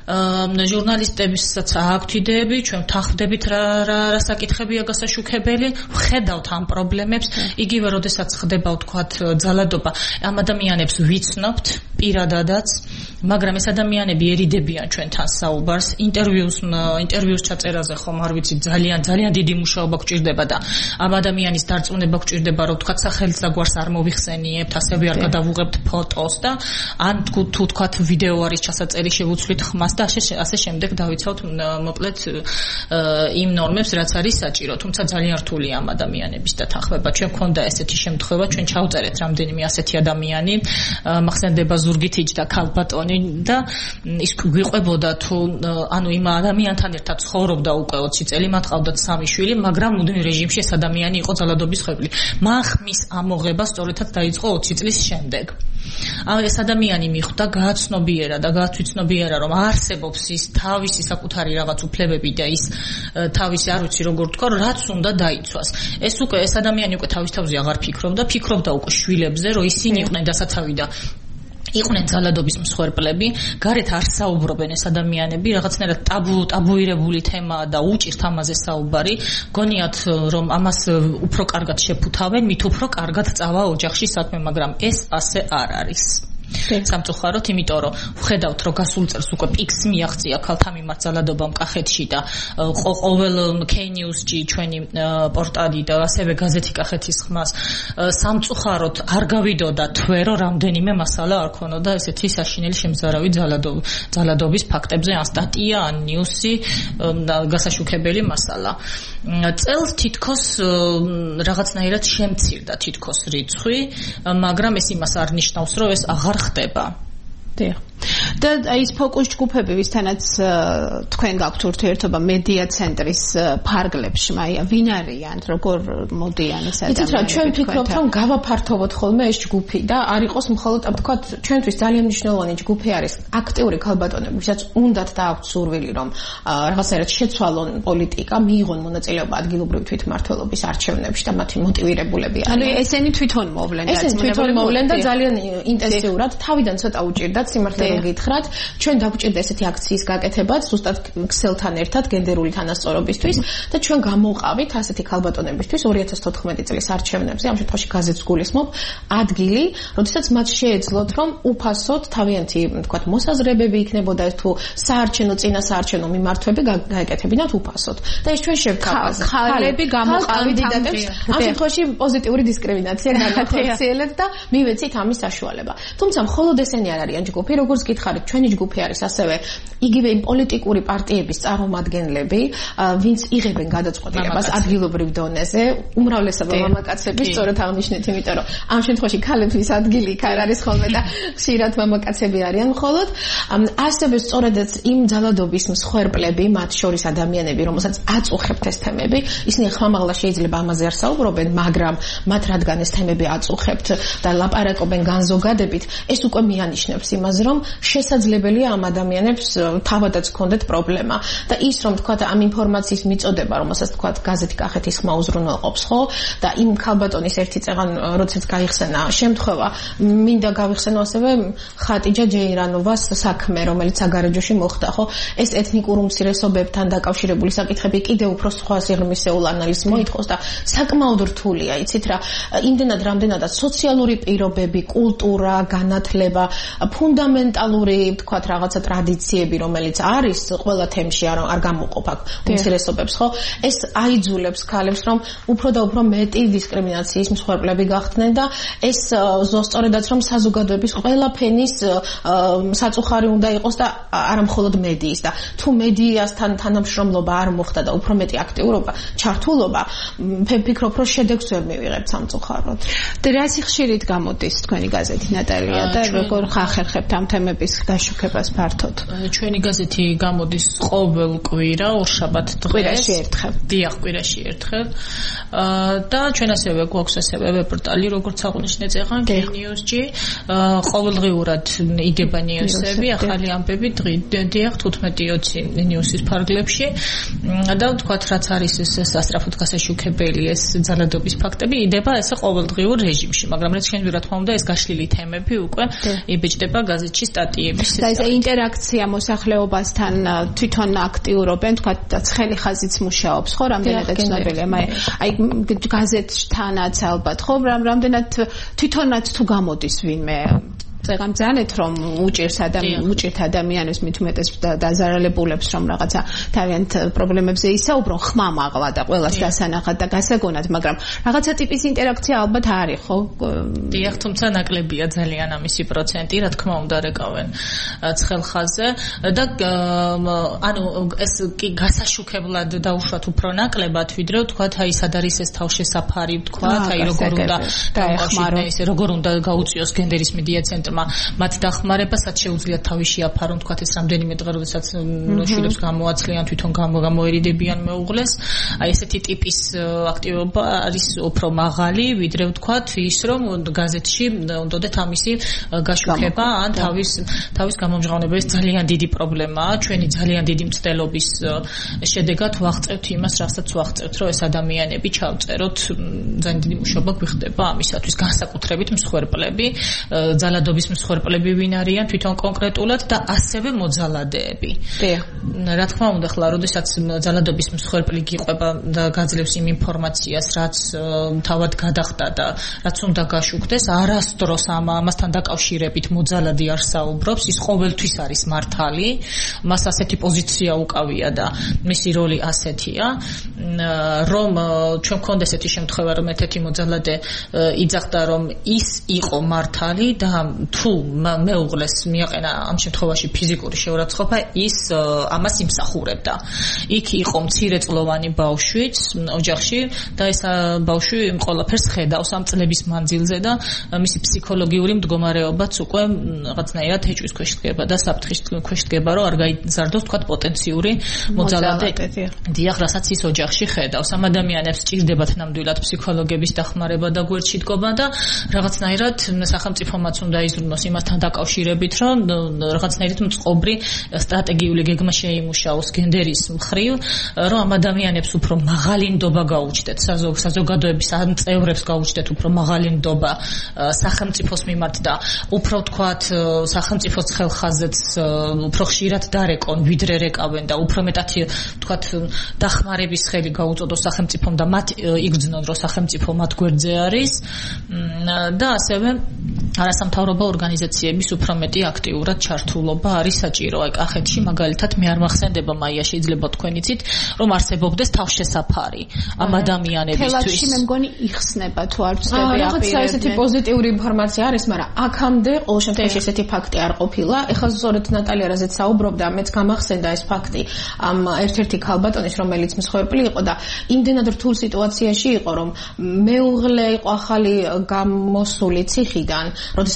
ჟურნალისტებისაც აქვთ იდეები, ჩვენ თანხმდებით რა რა საკითხებია გასაშუქებელი, ვხედავთ ამ პრობლემებს, იგივე როდესაც ხდება ვთქვათ ძალადობა, ამ ადამიანებს ვიცნობთ პირადადაც, მაგრამ ეს ადამიანები ერიდებიან ჩვენთან საუბარს, ინტერვიუს ინტერვიუს ჩაწერაზე ხომ არ ვიცი ძალიან ძალიან დიდი მუშაობა გჭირდება და ამ ადამიანის დარწმუნება გჭირდება რომ თქვა სახელმწიფოს არ მოვიხსენიებთ ასევე არ გადავუღებთ ფოტოს და ან თუ თქვა ვიდეო არის ჩასაწერი შევუცვლით ხმას და ასე შემდეგ დავიცავთ მოკლედ იმ ნორმებს რაც არის საჭირო თუმცა ძალიან რთულია ამ ადამიანების დათანხმება ჩვენ გქონდა ესეთი შემთხვევა ჩვენ ჩავწერეთ რამდენიმე ასეთი ადამიანი მახსენდება ზურგით იჯდა ქალბატონი და ის გვიყვებოდა თუ ანუ იმ ადამიანთან ერთად ცხოვრობდა უკვე ოცი წელი, მათ ყავდათ სამი შვილი, მაგრამ მუდმივ რეჟიმში ეს ადამიანი იყო ძალადობის ხმელი. მახმის ამოღება სწორედაც დაიწყო ოცი წლის შემდეგ. ამ ეს ადამიანი მიხვდა გააცნობიერა და გააცვიცნობიერა, რომ არსებობს ის თავისი საკუთარი რაღაც უფლებები და ის თავისი არ ვიცი როგორ თქვა, რაც უნდა დაიცვას. ეს უკვე ეს ადამიანი უკვე თავის თავზე აღარ ფიქრობდა, ფიქრობდა უკვე შვილებზე, რომ ისინი იყვნენ დასაცავი და იყვნენ ძალადობის მსხვერპლები, გარეთ არ საუბრობენ ეს ადამიანები, რაღაცნაირად ტაბუ ტაბუირებული თემაა და უჭირთ ამაზე საუბარი. გონიათ რომ ამას უფრო კარგად შეფუთავენ, მით უფრო კარგად წავა ოჯახში საქმე, მაგრამ ეს ასე არ არის. სამწუხაროდ, იმიტომ რომ ვხედავთ რომ გასულ წელს უკვე პიქს მიაღწია ქალთა მიმართ ძალადობამ კახეთში და ყოველ K-News-ში ჩვენი პორტალი და ასევე გაზეთი კახეთის ხმას სამწუხაროდ არ გავიდოდა თვე რომ რამდენიმე მასალა არ ქონოდა ესეთი საშინელი შემზარავი ძალადობის ფაქტებზე ან სტატია ან ნიუსი გასაშუქებელი მასალა. წელს თითქოს რაღაცნაირად შემცირდა თითქოს რიცხვი, მაგრამ ეს იმას არ ნიშნავს რომ ეს აღარ ხდება. დიახ. და ის ფოკუს ჯგუფები ვისთანაც თქვენ გაქვთ ურთიერთობა მედია ცენტრის ფარგლებში, მაია ვინ არიან, როგორ მოდიან ეს ადამიანები? იცით რა, ჩვენ ვფიქრობთ რომ გავაფართოვოთ ხოლმე ეს ჯგუფი და არ იყოს მხოლოდ თქვათ ჩვენთვის ძალიან მნიშვნელოვანი ჯგუფი არის აქტიური ქალბატონები, ვისაც უნდათ და აქვთ სურვილი რომ რაღაცნაირად შეცვალონ პოლიტიკა, მიიღონ მონაწილეობა ადგილობრივი თვითმმართველობის არჩევნებში და მათი მოტივირებულები არიან. ანუ ესენი თვითონ მოვლენ და ესენი თვითონ მოვლენ და ძალიან ინტენსიურად თავიდან ცოტა უჭირდათ სიმართლე გითხრათ, ჩვენ დაგვჭირდა ესეთი აქციის გაკეთებაც, ზუსტად ქსელთან ერთად გენდერული თანასწორობისთვის და ჩვენ გამოვყავით ასეთი ქალბატონებისთვის ორი ათას თოთხმეტი წლის არჩევნებზე, ამ შემთხვევაში გაზეთს გულისხმობ, ადგილი, როდესაც მათ შეეძლოთ, რომ უფასოდ თავიანთი, თქვათ, მოსაზრებები იქნებოდა თუ საარჩევნო წინა საარჩევნო მიმართვები გაეკეთებინათ უფასოდ. და ეს ჩვენ შევთავაზეთ. ხალები გამოვყავით კანდიდატებს. ამ შემთხვევაში პოზიტიური დისკრიმინაცია განახორციელეთ და მივეცით ამის საშუალება. თუმცა მხოლოდ ესენი არ არიან ჯგუფი, როგორც გითხარით, ჩვენი ჯგუფი არის ასევე იგივე იმ პოლიტიკური პარტიების წარმომადგენლები, ვინც იღებენ გადაწყვეტილებას ადგილობრივ დონეზე, უმრავლესობა მამაკაცები, სწორედ აღნიშნეთ, იმიტომ რომ ამ შემთხვევაში ქალების ადგილი იქ არ არის ხოლმე და ხშირად მამაკაცები არიან მხოლოდ. ასევე სწორედაც იმ ძალადობის მსხვერპლები, მათ შორის ადამიანები, რომელსაც აწუხებთ ეს თემები, ისინი ხმამაღლა შეიძლება ამაზე არ საუბრობენ, მაგრამ მათ რადგან ეს თემები აწუხებთ და ლაპარაკობენ განზოგადებით, ეს უკვე მიანიშნებს იმას, რომ შესაძლებელია ამ ადამიანებს თავადაც ჰქონდეთ პრობლემა და ის რომ თქვა ამ ინფორმაციის მიწოდება, რომელსაც თქვა გაზეთი კახეთის ხმა უზრუნველყოფს, ხო? და იმ ქალბატონის ერთი წეღან როდესაც გაიხსენა შემთხვევა, მინდა გავიხსენო ასევე ხატიჯა ჯეირანოვას საქმე, რომელიც საგარეჯოში მოხდა, ხო? ეს ეთნიკურ უმცირესობებთან დაკავშირებული საკითხები კიდევ უფრო სხვა სიღრმისეულ ანალიზს მოითხოვს და საკმაოდ რთულია, იცით რა, იმდენად რამდენადაც სოციალური პირობები, კულტურა, განათლება, ფუნდამენტალური, ვთქვათ, რაღაცა ტრადიციები, რომელიც არის ყველა თემში არ არ გამოყოფ აქ უმცირესობებს, ხო? ეს აიძულებს ქალებს, რომ უფრო და უფრო მეტი დისკრიმინაციის მსხვერპლები გახდნენ და ეს ზუსტადაც რომ საზოგადოების ყველა ფენის საწუხარი უნდა იყოს და არა მხოლოდ მედიის და თუ მედიასთან თანამშრომლობა არ მოხდა და უფრო მეტი აქტიურობა, ჩართულობა, ვფიქრობ, რომ შედეგს ვერ მივიღებთ სამწუხაროდ. და რასი ხშირით გამოდის თქვენი გაზეთი ნატალია და როგორ ხახერხებთ ამ თემების გაშუქებას ფართოდ? ჩვენი გაზეთი გამოდის ყოველ კვირა, ორშაბათ დღეს. კვირაში ერთხელ. დიახ, კვირაში ერთხელ. და ჩვენ ასევე გვაქვს ასევე ვებ-პორტალი, როგორც აღნიშნე წეღან News-ში, ყოველდღიურად იგება ნიუსები, ახალი ამბები, დიახ, თუთხმეტი ოცი ნიუსის ფარგლებში. და ვთქვათ, რაც არის ეს სასწრაფოდ გასაშუქებელი ეს ძალადობის ფაქტები, იდება ესე ყოველდღიურ რეჟიმში, მაგრამ რაც ჩვენ რა თქმა უნდა ეს გაშლილი თემები უკვე იბეჭდება გაზეთში სტატიების. და ეს ინტერაქცია მოსახლეობასთან თვითონ აქტიურობენ, ვთქვათ, ცხელი ხაზიც მუშაობს, ხო, რამდენადაც ცნობილია, აი გაზეთთანაც ალბათ, ხო, რამდენად თვითონაც თუ გამოდის ვინმე წეგამ ძალეთ რომ უჭირს ადამიანს, უჭირთ ადამიანებს მით უმეტეს დაზარალებულებს რომ რაღაცა თავიანთ პრობლემებზე ისაუბრონ ხმა მაღლა და ყველას დასანახად და გასაგონად, მაგრამ რაღაცა ტიპის ინტერაქცია ალბათ არის, ხო? დიახ, თუმცა ნაკლებია ძალიან ამისი პროცენტი, რა თქმა უნდა რეკავენ ცხელ ხაზზე და ანუ ეს კი გასაშუქებლად დაუშვათ უფრო ნაკლებად, ვიდრე ვთქვათ, აი სად არის ეს თავშესაფარი, ვთქვათ, აი როგორ უნდა დაეხმაროს, ისე როგორ უნდა გაუწიოს გენდერის მედია ცენტრი მათ დახმარებასაც შეუძლიათ თავი შეაფარონ, თქვათ ეს რამდენიმე დღე როდესაც შვილებს გამოაცლიან, თვითონ გამოერიდებიან მეუღლეს. აი ესეთი ტიპის აქტივობა არის უფრო მაღალი, ვიდრე ვთქვათ ის რომ გაზეთში უნდათ ამისი გაშუქება ან თავის თავის გამომჟღავნების ძალიან დიდი პრობლემაა. ჩვენი ძალიან დიდი მცდელობის შედეგად ვაღწევთ იმას, რასაც ვაღწევთ, რომ ეს ადამიანები ჩავწეროთ, ძალიან დიდი მუშაობა გვიხდება ამისათვის, განსაკუთრებით მსხვერპლები, ძალადობის მსხვერპლები ვინ არიან თვითონ კონკრეტულად და ასევე მოძალადეები. რა თქმა უნდა, ხლა როდესაც ძალადობის მსხვერპლი გიყვება და გაძლევს იმ ინფორმაციას, რაც თავად გადახდა და რაც უნდა გაშუქდეს, არასდროს ამ ამასთან დაკავშირებით მოძალადი არ საუბრობს, ის ყოველთვის არის მართალი, მას ასეთი პოზიცია უკავია და მისი როლი ასეთია, რომ ჩვენ გქონდეს ესეთი შემთხვევა, რომ ერთ-ერთი მოძალადე იძახდა, რომ ის იყო მართალი და თუ მეუღლეს მიაყენა ამ შემთხვევაში ფიზიკური შეურაცხყოფა, ის ამას იმსახურებდა. იქ იყო მცირეწლოვანი ბავშვიც ოჯახში და ეს ბავშვი იმ ყველაფერს ხედავს ამ წლების მანძილზე და მისი ფსიქოლოგიური მდგომარეობაც უკვე რაღაცნაირად ეჭვის ქვეშ დგება და საფრთხის ქვეშ დგება, რომ არ გაიზარდოს თქვათ პოტენციური მოძალადე. დიახ, რასაც ის ოჯახში ხედავს. ამ ადამიანებს სჭირდებათ ნამდვილად ფსიქოლოგების დახმარება და გვერდში დგომა და რაღაცნაირად სახელმწიფომაც უნდა იზრუნოს იმასთან დაკავშირებით, რომ რაღაცნაირად მწყობრი სტრატეგიული გეგმა შეიმუშაოს გენდერის მხრივ, რომ ამ ადამიანებს უფრო მაღალი ნდობა გაუჩნდეთ, საზოგადოების ამ წევრებს გაუჩნდეთ უფრო მაღალი ნდობა სახელმწიფოს მიმართ და უფრო თქვათ სახელმწიფოს ხელხაზეც უფრო ხშირად დარეკონ, ვიდრე რეკავენ და უფრო მეტად თქვათ დახმარების ხელი გაუწოდოს სახელმწიფომ და მათ იგრძნონ, რომ სახელმწიფო მათ გვერდზე არის და ასევე არასამთავრობო ორგანიზაციების უფრო მეტი აქტიურად ჩართულობა არის საჭირო. აი კახეთში მაგალითად მე არ მახსენდება, მაია შეიძლება თქვენ იცით, რომ არსებობდეს თავშესაფარი ამ ადამიანებისთვის. თელავში მე მგონი იხსნება თუ არ ვწდები აპირებდნენ. რაღაცა ესეთი პოზიტიური ინფორმაცია არის, მაგრამ აქამდე ყოველ შემთხვევაში ესეთი ფაქტი არ ყოფილა. ეხლა ზუსტად ნატალია რაზეც საუბრობდა, მეც გამახსენდა ეს ფაქტი ამ ერთ-ერთი ქალბატონის, რომელიც მსხვერპლი იყო და იმდენად რთულ სიტუაციაში იყო, რომ მეუღლე იყო ახალი გამოსული ციხიდან, როდესაც ეს ფაქტი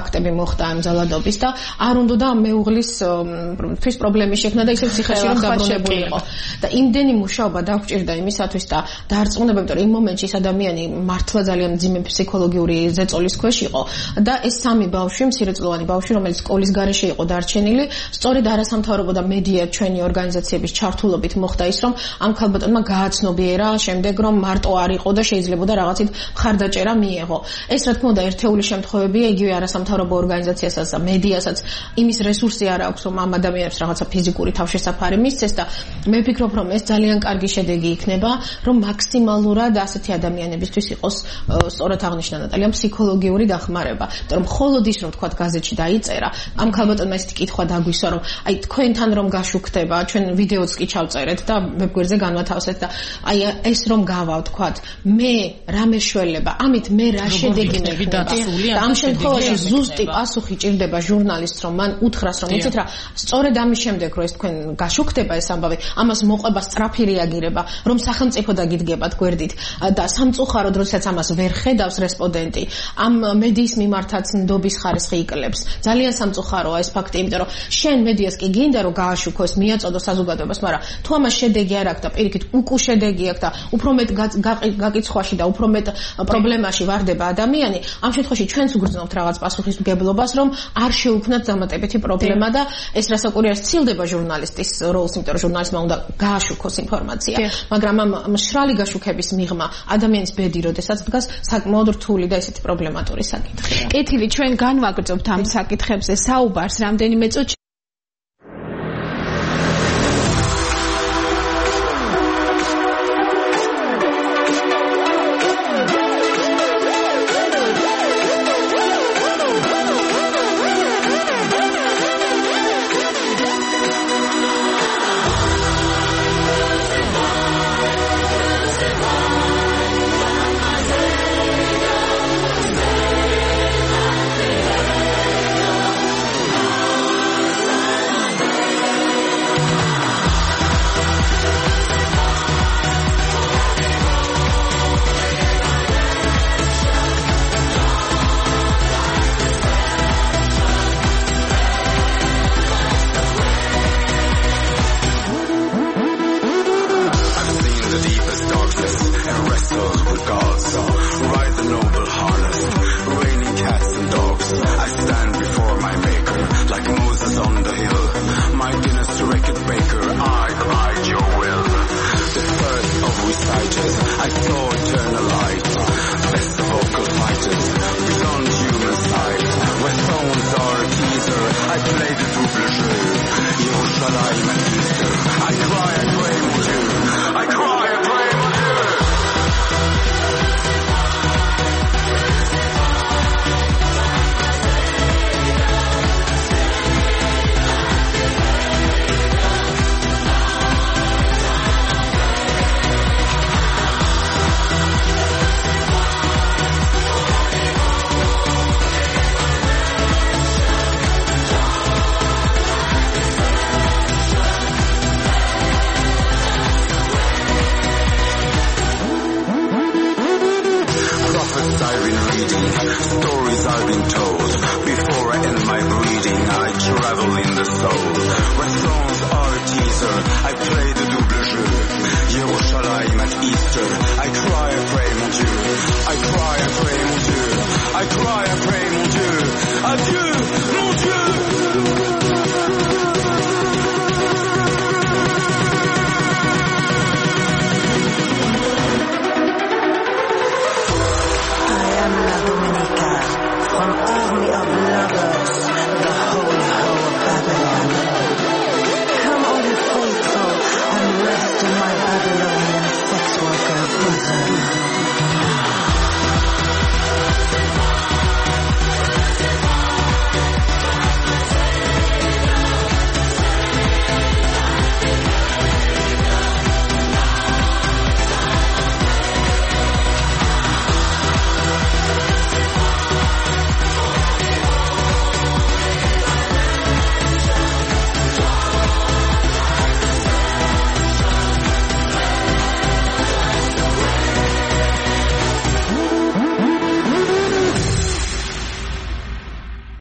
ფაქტები მოხდა ამ ძალადობის და არ უნდა მეუღლის თვის პრობლემის შექმნა და ისე ციხეში რომ დაბრუნებული იყო. და იმდენი მუშაობა დაგვჭირდა იმისათვის და დარწმუნება, იმიტომ რომ იმ მომენტში ეს ადამიანი მართლა ძალიან მძიმე ფსიქოლოგიური ზეწოლის ქვეშ იყო და ეს სამი ბავშვი, მცირეწლოვანი ბავშვი, რომელიც სკოლის გარეშე იყო დარჩენილი, სწორედ არასამთავრობო და მედია ჩვენი ორგანიზაციების ჩართულობით მოხდა ის, რომ ამ ქალბატონმა გააცნობიერა შემდეგ, რომ მარტო არ იყო და შეიძლებოდა რაღაცით მხარდაჭერა მიეღო. ეს რა თქმა უნდა ერთეული შემთხვევებია, იგივე არასამთავრობო ორგანიზაციასაც და მედიასაც იმის რესურსი არ აქვს, რომ ამ ადამიანებს რაღაცა ფიზიკური თავშესაფარი მისცეს და მე ვფიქრობ, რომ ეს ძალიან კარგი შედეგი იქნება, რომ მაქსიმალურად ასეთი ადამიანებისთვის იყოს სწორად აღნიშნა ნატალია ფსიქოლოგიური დახმარება. იმიტომ რომ მხოლოდ ის რომ თქვა გაზეთში დაიწერა, ამ ქალბატონმა ესეთი კითხვა დაგვისვა, რომ აი თქვენთან რომ გაშუქდება, ჩვენ ვიდეოც კი ჩავწერეთ და ვებგვერდზე განვათავსეთ და აი ეს რომ გავა თქვა, მე რა მეშველება, ამით მე რა შედეგი მექნება. და ამ შემთხვევაში ზუსტი პასუხი ჭირდება ჟურნალისტს, რომ მან უთხრას, რომ იცით რა, სწორედ ამის შემდეგ რომ ეს თქვენ გაშუქდება ეს ამბავი, ამას მოყვება სწრაფი რეაგირება, რომ სახელმწიფო დაგიდგებათ გვერდით და სამწუხაროდ როდესაც ამას ვერ ხედავს რესპონდენტი, ამ მედიის მიმართაც ნდობის ხარისხი იკლებს. ძალიან სამწუხაროა ეს ფაქტი, იმიტომ რომ შენ მედიას კი გინდა რომ გააშუქოს, მიაწოდოს საზოგადოებას, მაგრამ თუ ამას შედეგი არ აქვს და პირიქით უკუ შედეგი აქვს და უფრო მეტ გაკიცხვაში და უფრო მეტ პრობლემაში ვარდება ადამიანი, ამ შემთხვევაში ჩვენც უგრძნობთ რაღაც პასუხისმგებლობას, რომ არ შეუქმნათ დამატებითი პრობლემა და ეს რასაკვირია სცილდება ჟურნალისტის როლს, იმიტომ რომ ჟურნალისტმა უნდა გააშუქოს ინფორმაცია, მაგრამ ამ მშრალი გაშუქების მიღმა ადამიანის ბედი როდესაც დგას საკმაოდ რთული და ესეთი პრობლემატური საკითხია. კეთილი, ჩვენ განვაგრძობთ ამ საკითხებზე საუბარს რამდენიმე წუთში.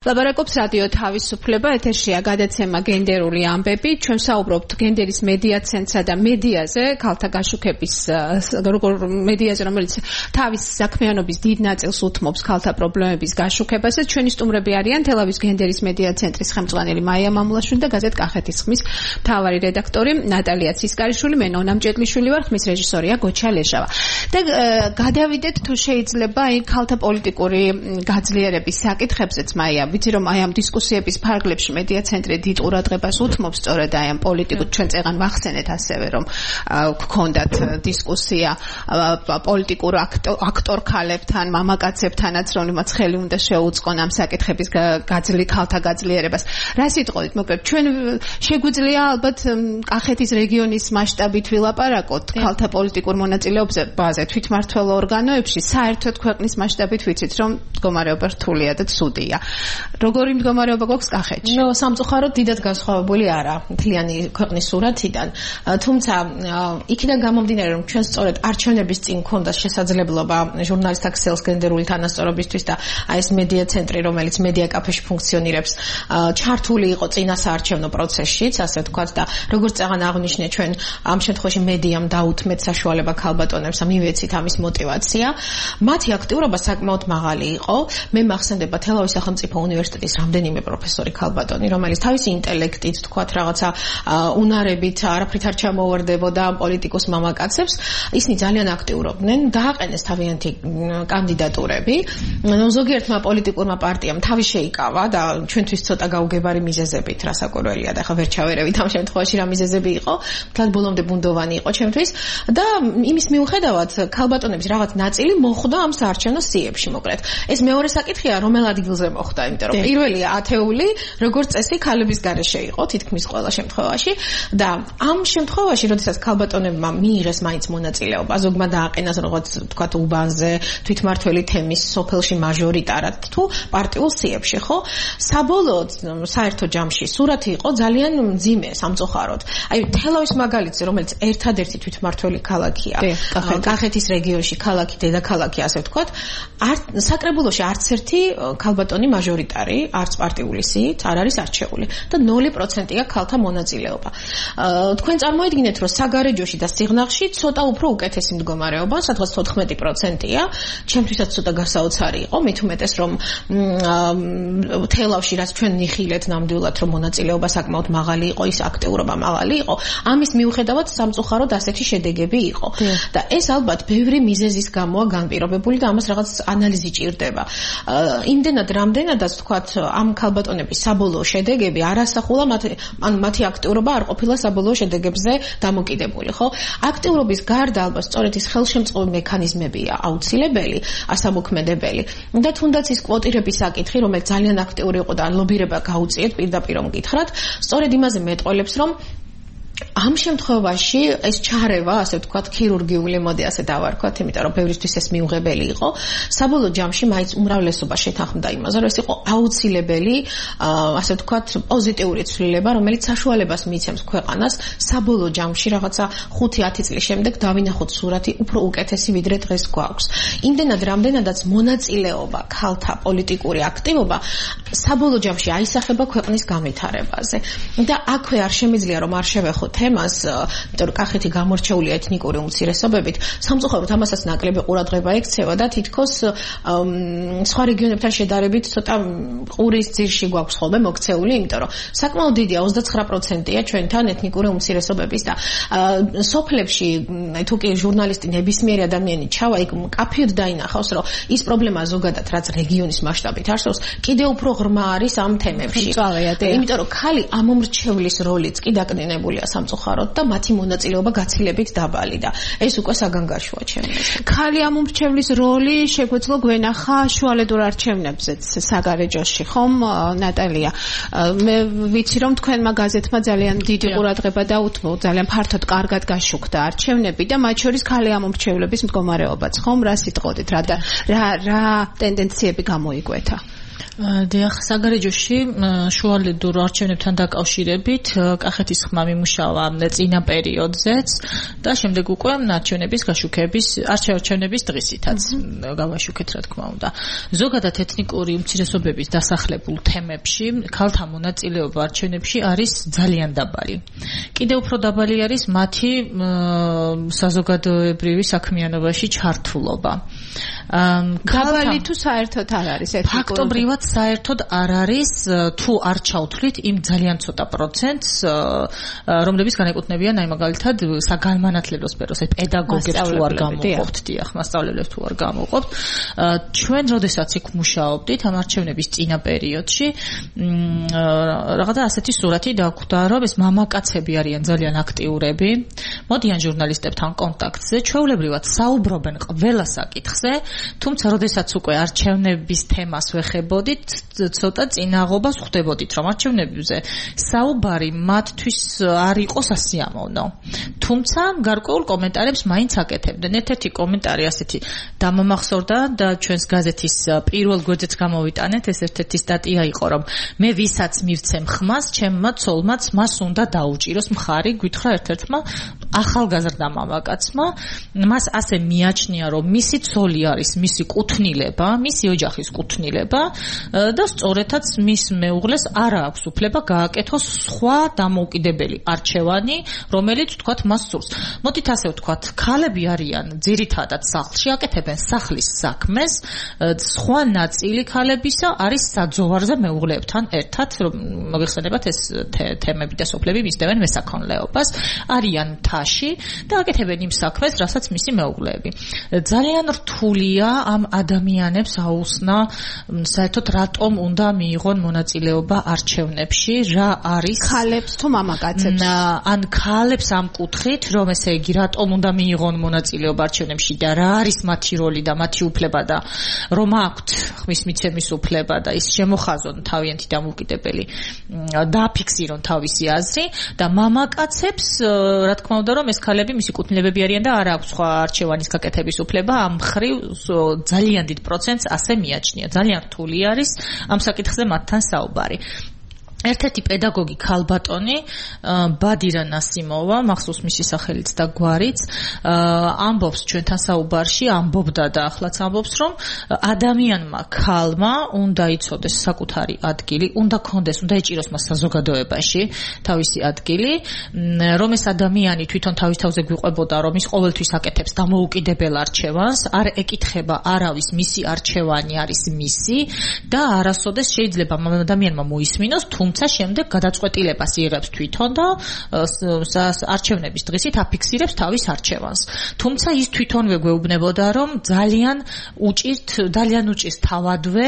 ლაპარაკობს რადიო თავისუფლება, ეთერშია გადაცემა გენდერული ამბები. ჩვენ საუბრობთ გენდერის მედია ცენტრსა და მედიაზე, ქალთა გაშუქების როგორ მედიაზე, რომელიც თავის საქმიანობის დიდ ნაწილს უთმობს ქალთა პრობლემების გაშუქებაზე. ჩვენი სტუმრები არიან თელავის გენდერის მედია ცენტრის ხელმძღვანელი მაია მამულაშვილი და გაზეთ კახეთის ხმის მთავარი რედაქტორი ნატალია ცისკარიშვილი, მე ნონა მჭედლიშვილი ვარ, ხმის რეჟისორია გოჩა ლეჟავა. და გადავიდეთ თუ შეიძლება აი ქალთა პოლიტიკური გაძლიერების საკითხებზეც მაია. ვიცი რომ აი ამ დისკუსიების ფარგლებში მედია ცენტრი დიდ ყურადღებას უთმობს სწორედ აი ამ პოლიტიკურ ჩვენ წეგან ვახსენეთ ასევე რომ გქონდათ დისკუსია პოლიტიკურ აქტორ ქალებთან, მამაკაცებთანაც რომელმაც ხელი უნდა შეუწყონ ამ საკითხების გაძლიერებას, ქალთა გაძლიერებას. რა სიტყვით მოკლედ ჩვენ შეგვიძლია ალბათ კახეთის რეგიონის მასშტაბით ვილაპარაკოთ ქალთა პოლიტიკურ მონაწილეობაზე თვითმმართველ ორგანოებში, საერთოდ ქვეყნის მასშტაბით ვიცით რომ მდგომარეობა რთულია და ცუდია. როგორი მდგომარეობა გვაქვს კახეთში? ნუ სამწუხაროდ დიდად განსხვავებული არა მთლიანი ქვეყნის სურათიდან. თუმცა იქიდან გამომდინარე რომ ჩვენ სწორედ არჩევნების წინ ქონდა შესაძლებლობა ჟურნალისტთა ქსელს გენდერული თანასწორობისთვის და აი ეს მედია ცენტრი რომელიც მედია კაფეში ფუნქციონირებს ჩართული იყო წინა საარჩევნო პროცესშიც, ასე ვთქვათ და როგორც წაღან აღნიშნე ჩვენ ამ შემთხვევაში მედიამ დაუთმეთ საშუალება ქალბატონებს და მივეცით ამის мотиваცია. მათი აქტიურობა საკმაოდ მაღალი იყო. მე მახსენდება თელავის სახელმწიფო უნივერსიტეტის რამდენიმე პროფესორი ქალბატონი, რომელიც თავისი ინტელექტით, თქვათ, რაღაცა უნარებით არაფრით არ ჩამოუვარდებოდა პოლიტიკოს მამაკაცებს, ისინი ძალიან აქტიურობდნენ, დააყენეს თავიანთი კანდიდატურები. ნუ ზოგიერთმა პოლიტიკურმა პარტიამ თავი შეიკავა და ჩვენთვის ცოტა გაუგებარი მიზეზებით, რასაკვირველია და ხა ვერ ჩავერევით ამ შემთხვევაში რა მიზეზები იყო, თლად ბოლომდე ბუნდოვანი იყო ჩვენთვის და იმის მიუხედავად ქალბატონების რაღაც ნაწილი მოხვდა ამ საარჩევნო სიებში, მოკლედ. ეს მეორე საკითხია, რომელ ადგილზე მოხვდა, იმიტომ რომ პირველი ათეული როგორც წესი ქალების გარეშე იყო თითქმის ყველა შემთხვევაში და ამ შემთხვევაში, როდესაც ქალბატონებმა მიიღეს მაინც მონაწილეობა, ზოგმა დააყენას რაღაც თქვათ უბანზე, თვითმმართველი თემის სოფელში მაჟორიტარად თუ პარტიულ სიებში, ხო? საბოლოოდ საერთო ჯამში სურათი იყო ძალიან მძიმე სამწუხაროდ. აი თელავის მაგალითზე, რომელიც ერთადერთი თვითმმართველი ქალაქია კახეთის რეგიონში, ქალაქი დედაქალაქი, ასე ვთქვათ, საკრებულოში არც ერთი ქალბატონი მაჟორიტარი, არც პარტიული სიით არ არის არჩეული და ნული პროცენტია ქალთა მონაწილეობა. თქვენ წარმოიდგინეთ, რომ საგარეჯოში და სიღნაღში ცოტა უფრო უკეთესი მდგომარეობა, სადღაც თოთხმეტი პროცენტია, ჩემთვისაც ცოტა გასაოცარი იყო, მით უმეტეს რომ თელავში რაც ჩვენ ნიხილეთ ნამდვილად რომ მონაწილეობა საკმაოდ მაღალი იყო, ის აქტიურობა მაღალი იყო, ამის მიუხედავად სამწუხაროდ ასეთი შედეგები იყო. და ეს ალბათ ბევრი მიზეზის გამოა განპირობებული და ამას რაღაც ანალიზი ჭირდება. იმდენად რამდენადაც თქვათ ამ ქალბატონების საბოლოო შედეგები არასახულა მათი ანუ მათი აქტიურობა არ ყოფილა საბოლოო შედეგებზე დამოკიდებული, ხო? აქტიურობის გარდა ალბათ სწორედ ის ხელშემწყობი მექანიზმებია აუცილებელი, ასამოქმედებელი და თუნდაც ის კვოტირების საკითხი, რომელიც ძალიან აქტიური იყო და ლობირება გაუწიეთ პირდაპირ მკითხრათ, სწორედ იმაზე მეტყოლებს, რომ ამ შემთხვევაში ეს ჩარევა, ასე ვთქვათ, ქირურგიული მოდი ასე დავარქვათ, იმიტომ რომ ბევრისთვის ეს მიუღებელი იყო. საბოლოო ჯამში მაინც უმრავლესობა შეთანხმდა იმაზე, რომ ეს იყო აუცილებელი, ასე ვთქვათ, პოზიტიური ცვლილება, რომელიც საშუალებას მიცემს ქვეყანას საბოლოო ჯამში რაღაცა ხუთი ათი წლის შემდეგ დავინახოთ სურათი უფრო უკეთესი ვიდრე დღეს გვაქვს. იმდენად რამდენადაც მონაწილეობა, ქალთა პოლიტიკური აქტივობა საბოლოო ჯამში აისახება ქვეყნის განვითარებაზე. და აქვე არ შემიძლია რომ არ შევეხო თემას, იმიტომ რომ კახეთი გამორჩეულია ეთნიკური უმცირესობებით, სამწუხაროდ ამასაც ნაკლები ყურადღება ექცევა და თითქოს სხვა რეგიონებთან შედარებით ცოტა ყურის ძირში გვაქვს ხოლმე მოქცეული, იმიტომ რომ საკმაოდ დიდია ოცდაცხრა პროცენტია ჩვენთან ეთნიკური უმცირესობების და სოფლებში თუ კი ჟურნალისტი ნებისმიერი ადამიანი ჩავა, იქ კაფედ დაინახავს, რომ ის პრობლემა ზოგადად რაც რეგიონის მასშტაბით არსებობს, კიდევ უფრო ღრმა არის ამ თემებში. იმიტომ რომ ქალი ამომრჩევლის როლიც კი დაკნინებულია სამწუხაროდ და მათი მონაწილეობა გაცილებით დაბალი და ეს უკვე საგანგაშოა ჩემთვის. ქალი ამომრჩევლის როლი შეგვეძლო გვენახა შუალედურ არჩევნებზეც საგარეჯოში, ხომ ნატალია? მე ვიცი რომ თქვენმა გაზეთმა ძალიან დიდი ყურადღება დაუთმო, ძალიან ფართოდ კარგად გაშუქდა არჩევნები და მათ შორის ქალი ამომრჩევლების მდგომარეობაც, ხომ? რა სიტყოდით, რა რა რა ტენდენციები გამოიკვეთა? დიახ, საგარეჯოში შუალედურ არჩევნებთან დაკავშირებით კახეთის ხმა მიმუშავა წინა პერიოდზეც და შემდეგ უკვე არჩევნების გაშუქების არჩევნების დღისითაც გავაშუქეთ, რა თქმა უნდა. ზოგადად ეთნიკური უმცირესობების დასახლებულ თემებში ქალთა მონაწილეობა არჩევნებში არის ძალიან დაბალი. კიდევ უფრო დაბალი არის მათი საზოგადოებრივი საქმიანობაში ჩართულობა. დაბალი თუ საერთოდ არ არის ეთნიკური? ფაქტობრივად საერთოდ არ არის, თუ არ ჩავთვლით იმ ძალიან ცოტა პროცენტს, რომლებიც განეკუთვნებიან აი მაგალითად საგანმანათლებლო სფეროს, აი პედაგოგებს თუ არ გამოვყოფთ, დიახ, მასწავლებლებს თუ არ გამოვყოფთ. ჩვენ როდესაც იქ მუშაობდით ამ არჩევნების წინა პერიოდში, რაღაცა ასეთი სურათი დაგვხვდა, რომ ეს მამაკაცები არიან ძალიან აქტიურები, მოდიან ჟურნალისტებთან კონტაქტზე, ჩვეულებრივად საუბრობენ ყველა საკითხზე, თუმცა როდესაც უკვე არჩევნების თემას ვეხებოდით, ცოტა წინაღობას ხვდებოდით, რომ არჩევნებზე საუბარი მათთვის არ იყო სასიამოვნო. თუმცა გარკვეულ კომენტარებს მაინც აკეთებდნენ. ერთ-ერთი კომენტარი ასეთი დამამახსოვრდა და ჩვენს გაზეთის პირველ გვერდზეც გამოვიტანეთ, ეს ერთ-ერთი სტატია იყო, რომ მე ვისაც მივცემ ხმას, ჩემმა ცოლმაც მას უნდა დაუჭიროს მხარი, გვითხრა ერთ-ერთმა ახალგაზრდა მამაკაცმა, მას ასე მიაჩნია, რომ მისი ცოლი არის მისი კუთვნილება, მისი ოჯახის კუთვნილება და სწორედაც მის მეუღლეს არ აქვს უფლება გააკეთოს სხვა დამოუკიდებელი არჩევანი, რომელიც თქვათ მას სურს. მოდით ასე ვთქვათ, ქალები არიან ძირითადად სახლში, აკეთებენ სახლის საქმეს, სხვა ნაწილი ქალებისა არის საძოვარზე მეუღლეებთან ერთად, მოგეხსენებათ ეს თემები და სოფლები მისდევენ მესაქონლეობას, არიან მთაში და აკეთებენ იმ საქმეს, რასაც მისი მეუღლეები. ძალიან რთულია ამ ადამიანებს აუსნა საერთოდ რატომ უნდა მიიღონ მონაწილეობა არჩევნებში, რა არის ქალებს თუ მამაკაცებს? ან ქალებს ამ კუთხით, რომ ესე იგი რატომ უნდა მიიღონ მონაწილეობა არჩევნებში და რა არის მათი როლი და მათი უფლება და რომ აქვთ ხმის მიცემის უფლება და ის შემოხაზონ თავიანთი დამოუკიდებელი დააფიქსირონ თავისი აზრი და მამაკაცებს რა თქმა უნდა რომ ეს ქალები მისი კუთვნილებები არიან და არ აქვს სხვა არჩევანის გაკეთების უფლება, ამ მხრივ ძალიან დიდ პროცენტს ასე მიაჩნია. ძალიან რთული არის ამ საკითხზე მათთან საუბარი. ერთ-ერთი პედაგოგი ქალბატონი ბადირა ნასიმოვა, მახსოვს მისი სახელიც და გვარიც, ამბობს ჩვენთან საუბარში, ამბობდა და ახლაც ამბობს, რომ ადამიანმა ქალმა უნდა იცოდეს საკუთარი ადგილი, უნდა კონდეს, უნდა ეჭიროს მას საზოგადოებაში თავისი ადგილი, რომ ეს ადამიანი თვითონ თავის თავზე გვიყვებოდა, რომ ის ყოველთვის აკეთებს დამოუკიდებელ არჩევანს, არ ეკითხება არავის, მისი არჩევანი არის მისი და არასოდეს შეიძლება ადამიანმა მოისმინოს, თუმცა შემდეგ გადაწყვეტილებას იღებს თვითონ და არჩევნების დღისით აფიქსირებს თავის არჩევანს. თუმცა ის თვითონვე გვეუბნებოდა, რომ ძალიან უჭირთ, ძალიან უჭირს თავადვე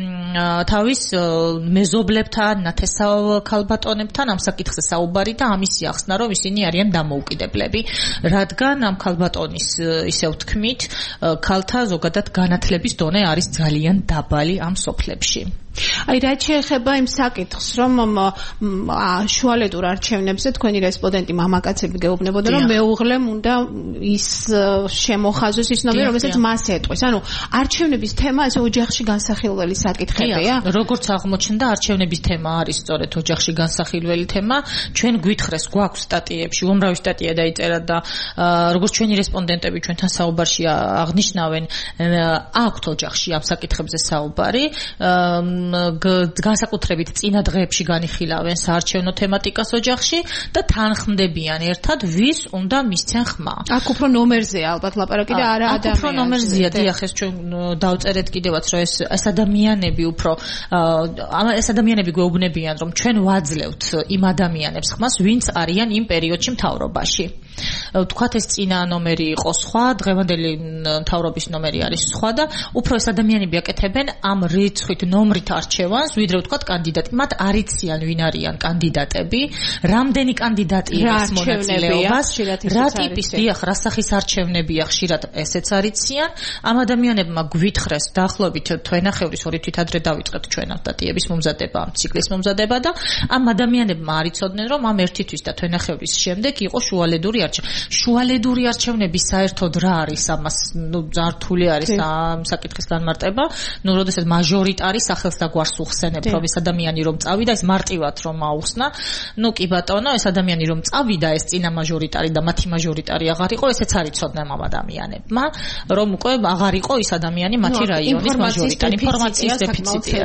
თავის მეზობლებთან, ნათესავ ქალბატონებთან ამ საკითხზე საუბარი და ამისი ახსნა, რომ ისინი არიან დამოუკიდებლები, რადგან ამ ქალბატონის ისევ თქმით, ქალთა ზოგადად განათლების დონე არის ძალიან დაბალი ამ სოფლებში. აი რაც შეეხება იმ საკითხს, რომ შუალედურ არჩევნებზე თქვენი რესპონდენტი მამაკაცები გეუბნებოდა, რომ მეუღლემ უნდა ის შემოხაზოს ის ნომერი, რომელსაც მას ეტყვის. ანუ არჩევნების თემა ეს ოჯახში განსახილველი საკითხებია? როგორც აღმოჩნდა, არჩევნების თემა არის სწორედ ოჯახში განსახილველი თემა. ჩვენ გვითხრეს, გვაქვს სტატიებში, უამრავი სტატია დაიწერა და როგორც ჩვენი რესპონდენტები ჩვენთან საუბარში აღნიშნავენ, აქვთ ოჯახში ამ საკითხებზე საუბარი. განსაკუთრებით წინა დღეებში განიხილავენ საარჩევნო თემატიკას ოჯახში და თანხმდებიან ერთად, ვის უნდა მისცენ ხმა. აქ უფრო ნომერზეა ალბათ ლაპარაკი და არა ადამიანზე. აქ უფრო ნომერზეა, დიახ, ეს ჩვენ დავწერეთ კიდევაც, რომ ეს ეს ადამიანები უფრო ეს ადამიანები გვეუბნებიან, რომ ჩვენ ვაძლევთ იმ ადამიანებს ხმას, ვინც არიან იმ პერიოდში მთავრობაში. ვთქვათ, ეს წინა ნომერი იყო სხვა, დღევანდელი მთავრობის ნომერი არის სხვა და უფრო ეს ადამიანები აკეთებენ ამ რიცხვით ნომრით არჩევანს, ვიდრე ვთქვათ კანდიდატი. მათ არიციან ვინ არიან კანდიდატები, რამდენი კანდიდატი აქვს მონაწილეობას, რა ტიპის, დიახ, რა სახის არჩევნებია, ხშირად ესეც არიციან. ამ ადამიანებმა გვითხრეს დაახლოებით თვენახევრის ორი თვით ადრე დავიწყეთ ჩვენ სტატიების მომზადება, ამ ციკლის მომზადება და ამ ადამიანებმა არიცოდნენ, რომ ამ ერთი თვის და თვენახევრის შემდეგ იყო შუალედური შუალედური არჩევნების საერთოდ რა არის ამას, ნუ ძართული არის ამ საკითხის განმარტება, ნუ როდესაც მაჟორიტარი სახელს და გვარს უხსენებ, რომ ეს ადამიანი რომ წავიდა, ეს მარტივად რომ აუხსნა. ნუ კი ბატონო, ეს ადამიანი რომ წავიდა, ეს წინა მაჟორიტარი და მათი მაჟორიტარი აღარ იყო, ესეც არ იცოდნენ ამ ადამიანებმა, რომ უკვე აღარ იყო ის ადამიანი მათი რაიონის მაჟორიტარი. ინფორმაციის დეფიციტია.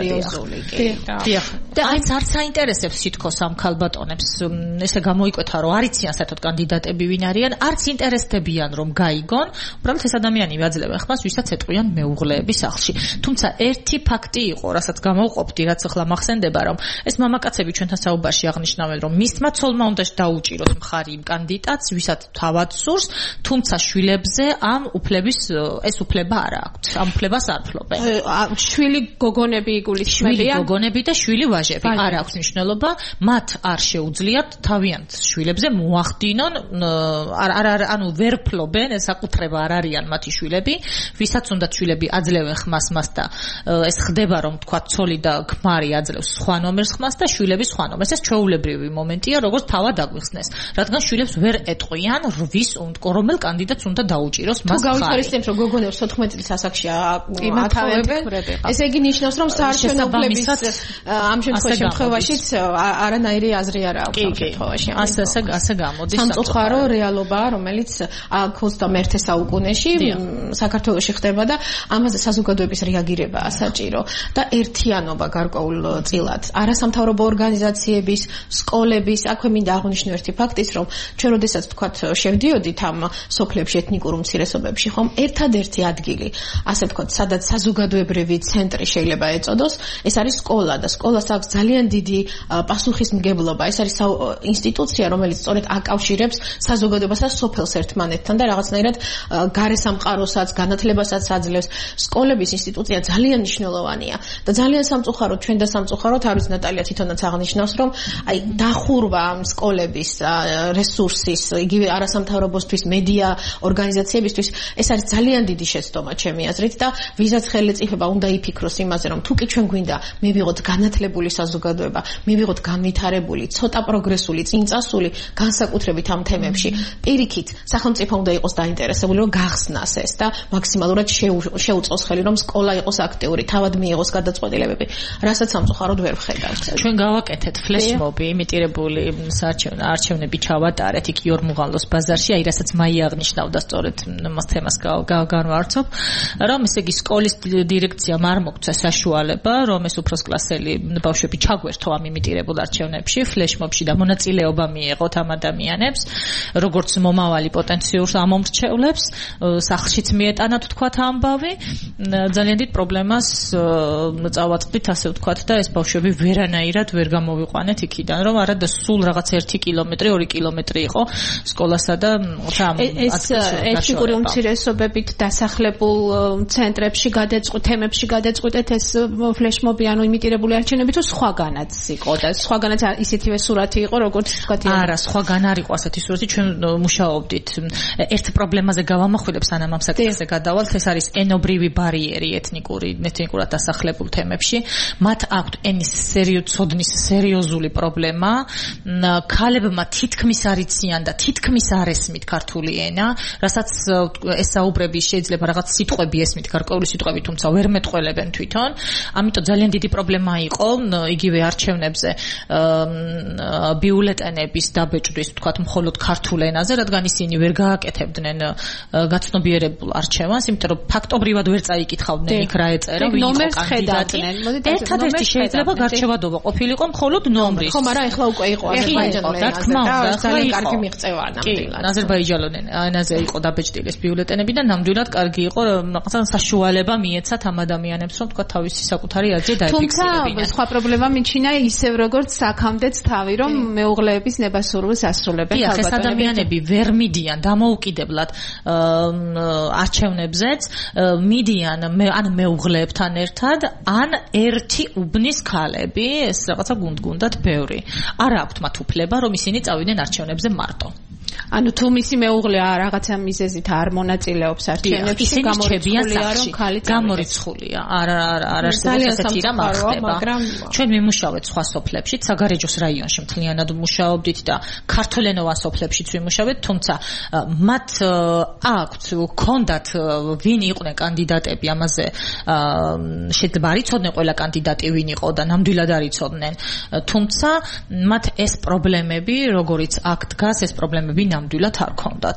დიახ. და არც არც აინტერესებს თითქოს ამ ქალბატონებს ესე გამოიკვეთა, რომ არ იციან საერთოდ კანდიდატები ვინ არიან, არც ინტერესდებიან რომ გაიგონ, უბრალოდ ეს ადამიანი ვაძლევენ ხმას, ვისაც ეტყვიან მეუღლეების სახლში. თუმცა ერთი ფაქტი იყო, რასაც გამოვყოფდი, რაც ახლა მახსენდება, რომ ეს მამაკაცები ჩვენთან საუბარში აღნიშნავენ, რომ მისმა ცოლმა უნდა დაუჭიროს მხარი იმ კანდიდატს, ვისაც თავად სურს, თუმცა შვილებზე ამ უფლების ეს უფლება არ აქვთ. ამ უფლებას არ ფლობენ. შვილი გოგონები იგულისხმებიან. შვილი გოგონები და შვილი ვაჟები არ აქვს მნიშვნელობა, მათ არ შეუძლიათ თავიანთ შვილებზე მოახდინონ, არ არ ანუ ვერ ფლობენ, ეს საკუთრება არ არიან მათი შვილები, ვისაც უნდა შვილები აძლევენ ხმას მას და ეს ხდება, რომ თქვა ცოლი და ქმარი აძლევს სხვა ნომერს ხმას და შვილები სხვა ნომერს. ეს ჩვეულებრივი მომენტია, როგორც თავად აგვიხსნეს, რადგან შვილებს ვერ ეტყვიან, ვის უნდა რომელ კანდიდატს უნდა დაუჭიროს მას ხარი. თუ გავითვალისწინებთ, რომ გოგონებს ოთხმეტი წლის ასაკში აკმათავებენ, ესე იგი ნიშნავს, რომ საარჩევნო უფლების ამ შემთხვევაშიც არანაირი აზრი არ აქვს ამ შემთხვევაში. ასე ასე გამოდის სამწუხარო რეალობაა, რომელიც აქ ოცდამეერთე საუკუნეში საქართველოში ხდება და ამაზე საზოგადოების რეაგირებაა საჭირო და ერთიანობა გარკვეულწილად. არასამთავრობო ორგანიზაციების, სკოლების, აქვე მინდა აღვნიშნო ერთი ფაქტის, რომ ჩვენ როდესაც თქვათ შევდიოდით ამ სოფლებში ეთნიკურ უმცირესობებში, ხომ ერთადერთი ადგილი, ასე ვთქვათ, სადაც საზოგადოებრივი ცენტრი შეიძლება ეწოდოს, ეს არის სკოლა და სკოლას აქვს ძალიან დიდი პასუხისმგებლობა. ეს არის ინსტიტუცია, რომელიც სწორედ აკავშირებს საზოგადოებას და სოფელს ერთმანეთთან და რაღაცნაირად გარესამყაროსაც, განათლებასაც აძლევს. სკოლების ინსტიტუცია ძალიან მნიშვნელოვანია და ძალიან სამწუხაროდ ჩვენ და სამწუხაროდ არის ნატალია თვითონაც აღნიშნავს, რომ აი დახურვა სკოლების რესურსის, იგივე არასამთავრობოსთვის, მედია ორგანიზაციებისთვის, ეს არის ძალიან დიდი შეცდომა ჩემი აზრით და ვიზაც ხელისუფლება უნდა იფიქროს იმაზე, რომ თუ კი ჩვენ გვინდა მივიღოთ განათლებული საზოგადოება, მივიღოთ განვითარებული, ცოტა პროგრესული, წინწასული განსაკუთრებით ამ თემებში, პირიქით სახელმწიფო უნდა იყოს დაინტერესებული, რომ გახსნას ეს და მაქსიმალურად შეუწყოს ხელი, რომ სკოლა იყოს აქტიური, თავად მიიღოს გადაწყვეტილებები, რასაც სამწუხაროდ ვერ ვხედავთ. ჩვენ გავაკეთეთ ფლეშმობი, იმიტირებული არჩევნები ჩავატარეთ იქ იორმუღალოს ბაზარში, აი რასაც მაია აღნიშნავდა სწორედ მას თემას განვაარცობ, რომ ესე იგი სკოლის დირექციამ არ მოგცა საშუალება, რომ ეს უფროსკლასელი ბავშვები ჩაგვერთო ამ იმიტირებულ არჩევნებში, ფლეშმობში და მონაწილეობა მიეღოთ ამ ადამიანებს, როგორც მომავალი პოტენციურ ამომრჩევლებს, სახლშიც მიეტანათ თქვათ ამბავი, ძალიან დიდ პრობლემას წავაწყდით, ასე ვთქვათ და ეს ბავშვები ვერანაირად ვერ გამოვიყვანეთ იქიდან, რომ არა და სულ რაღაც ერთი კილომეტრი, ორი კილომეტრი იყო სკოლასა და ეს ეთნიკური უმცირესობებით დასახლებულ ცენტრებში გადაწყვეტ თემებში გადაწყვეტეთ ეს ფლეშმობი, ანუ იმიტირებული არჩევნები თუ სხვაგანაც იყო და სხვაგანაც ისეთივე სურათი იყო, როგორც ვთქვათ. არა, სხვაგან არ იყო ასეთი სურათი, ჩვენ მუშაობდით. ერთ პრობლემაზე გავამახვილებ სანამ ამ საკითხზე გადავალთ, ეს არის ენობრივი ბარიერი ეთნიკური, ეთნიკურად დასახლებულ თემებში. მათ აქვთ ენის სერიოზული სერიოზული პრობლემა. ქალებმა თითქმის არ იციან და თითქმის არ ესმით ქართული ენა, რასაც ესაუბრები შეიძლება რაღაც სიტყვები ესმით, გარკვეული სიტყვები, თუმცა ვერ მეტყველებენ თვითონ. ამიტომ ძალიან დიდი პრობლემა იყო იგივე არჩევნებზე ბიულეტენების დაბეჭდვის, თქვათ, მხოლოდ ქართულ ენაზე, რადგან ისინი ვერ გააკეთებდნენ გაცნობიერებულ არჩევანს, იმიტომ რომ ფაქტობრივად ვერ წაიკითხავდნენ იქ რა ეწერა, ვინ იყო კანდიდატი. ერთადერთი შეიძლება გარჩევადობა ყოფილიყო მხოლოდ ნომრის. ხომ არა, ახლა უკვე იყო აზერბაიჯანული რა თქმა უნდა, ძალიან კარგი მიღწევა ნამდვილად. აზერბაიჯანული ენაზე იყო დაბეჭდილი ეს ბიულეტენები და ნამდვილად კარგი იყო, რაღაცა საშუალება მიეცათ ამ ადამიანებს, რომ თქვა თავისი საკუთარი აზრი დაეფიქსირებინათ. თუმცა სხვა პრობლემა მიჩინა ისევ როგორც აქამდეც თავი, რომ მეუღლეების ნებასურვას ასრულებენ. დიახ, ეს ადამიანები ვერ მიდიან დამოუკიდებლად არჩევნებზეც, მიდიან ან მეუღლეებთან ერთად, ან ერთი უბნის ქალები, ეს რაღაცა გუნდ-გუნდად ბევრი. არ აქვთ მათ უფლება, რომ ისინი წავიდნენ არჩევნებზე მარტო. ანუ თუ მისი მეუღლე რაღაცა მიზეზით არ მონაწილეობს არჩევნებში, გამორიცხულია რომ ქალი გამორიცხულია. არ არ არ არსებობს ასეთი რამ ახდება. ჩვენ ვიმუშავეთ სხვა სოფლებშიც, საგარეჯოს რაიონში მთლიანად ვმუშაობდით და ქართულენოვან სოფლებშიც ვიმუშავეთ, თუმცა მათ აქვთ, ჰქონდათ ვინ იყვნენ კანდიდატები, ამაზე შეიძლება არ იცოდნენ ყველა კანდიდატი ვინ იყო და ნამდვილად არ იცოდნენ. თუმცა მათ ეს პრობლემები, როგორიც აქ დგას, ეს პრობლემები ნამდვილად არ ქონდათ.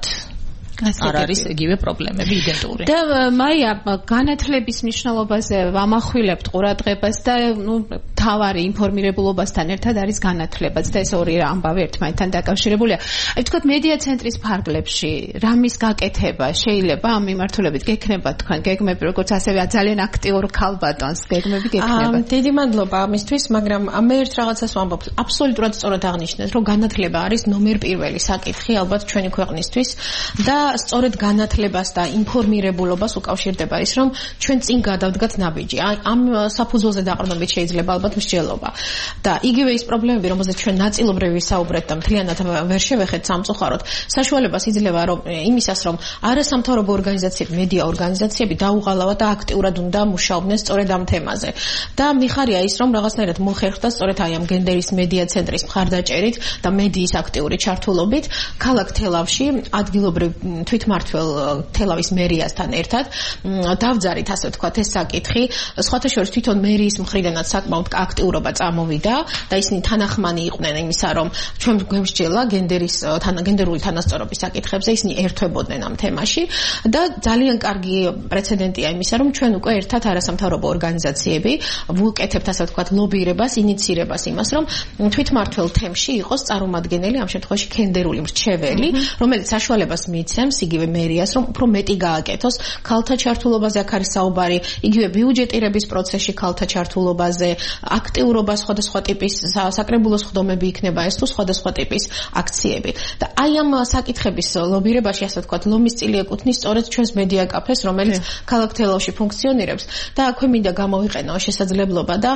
არ არის იგივე პრობლემები იდენტური. და მაია განათლების მნიშვნელობაზე ვამახვილებთ ყურადღებას და ნუ თავარი ინფორმირებულობასთან ერთად არის განათლებაც და ეს ორი ამბავი ერთმანეთთან დაკავშირებულია. აი თქვათ მედია ცენტრის ფარგლებში რამის გაკეთება შეიძლება ამ მიმართულებით გექნება თქვენ გეგმები როგორც ასევე ძალიან აქტიურ ქალბატონს გეგმები გექნება. დიდი მადლობა ამისთვის, მაგრამ მე ერთ რაღაცას ვამბობ, აბსოლუტურად სწორად აღნიშნეთ, რომ განათლება არის ნომერ პირველი საკითხი ალბათ ჩვენი ქვეყნისთვის და სწორედ განათლებას და ინფორმირებულობას უკავშირდება ის, რომ ჩვენ წინ გადავდგათ ნაბიჯი. ამ საფუძველზე დაყრდნობით შეიძლება ალბათ მსჯელობა. და იგივე ის პრობლემები, რომელზეც ჩვენ ნაწილობრივ ვისაუბრეთ და მთლიანად ვერ შევეხეთ სამწუხაროდ, საშუალებას იძლევა რომ იმისას, რომ არასამთავრობო ორგანიზაციები, მედია ორგანიზაციები დაუღალავად და აქტიურად უნდა მუშაობდნენ სწორედ ამ თემაზე. და მიხარია ის, რომ რაღაცნაირად მოხერხდა სწორედ აი ამ გენდერის მედია ცენტრის მხარდაჭერით და მედიის აქტიური ჩართულობით ქალაქ თელავში ადგილობრივ თვითმართველ თელავის მერიასთან ერთად დავძარით ასე ვთქვათ ეს საკითხი. სხვათა შორის თვითონ მერიის მხრიდანაც საკმაოდ აქტიურობა წამოვიდა და ისინი თანახმანი იყვნენ იმისა, რომ ჩვენ გვემსჯელა გენდერის გენდერული თანასწორობის საკითხებზე, ისინი ერთვებოდნენ ამ თემაში და ძალიან კარგი პრეცედენტია იმისა, რომ ჩვენ უკვე ერთად არასამთავრობო ორგანიზაციები ვუკეთებთ ასე ვთქვათ ლობირებას, ინიცირებას იმას, რომ თვითმართველ თემში იყოს წარმომადგენელი ამ შემთხვევაში გენდერული მრჩეველი, რომელიც საშუალებას მიცემს იგივე მერიას, რომ უფრო მეტი გააკეთოს ქალთა ჩართულობაზე, აქ არის საუბარი, იგივე ბიუჯეტირების პროცესში ქალთა ჩართულობაზე, აქტიურობა სხვადასხვა ტიპის საკრებულოს ხდომები იქნება ეს თუ სხვადასხვა ტიპის აქციები. და აი ამ საკითხების ლობირებაში, ასე ვთქვათ, ლომის წილი ეკუთვნის სწორედ ჩვენს მედია კაფეს, რომელიც ქალაქ თელავში ფუნქციონირებს და აქვე მინდა გამოვიყენო შესაძლებლობა და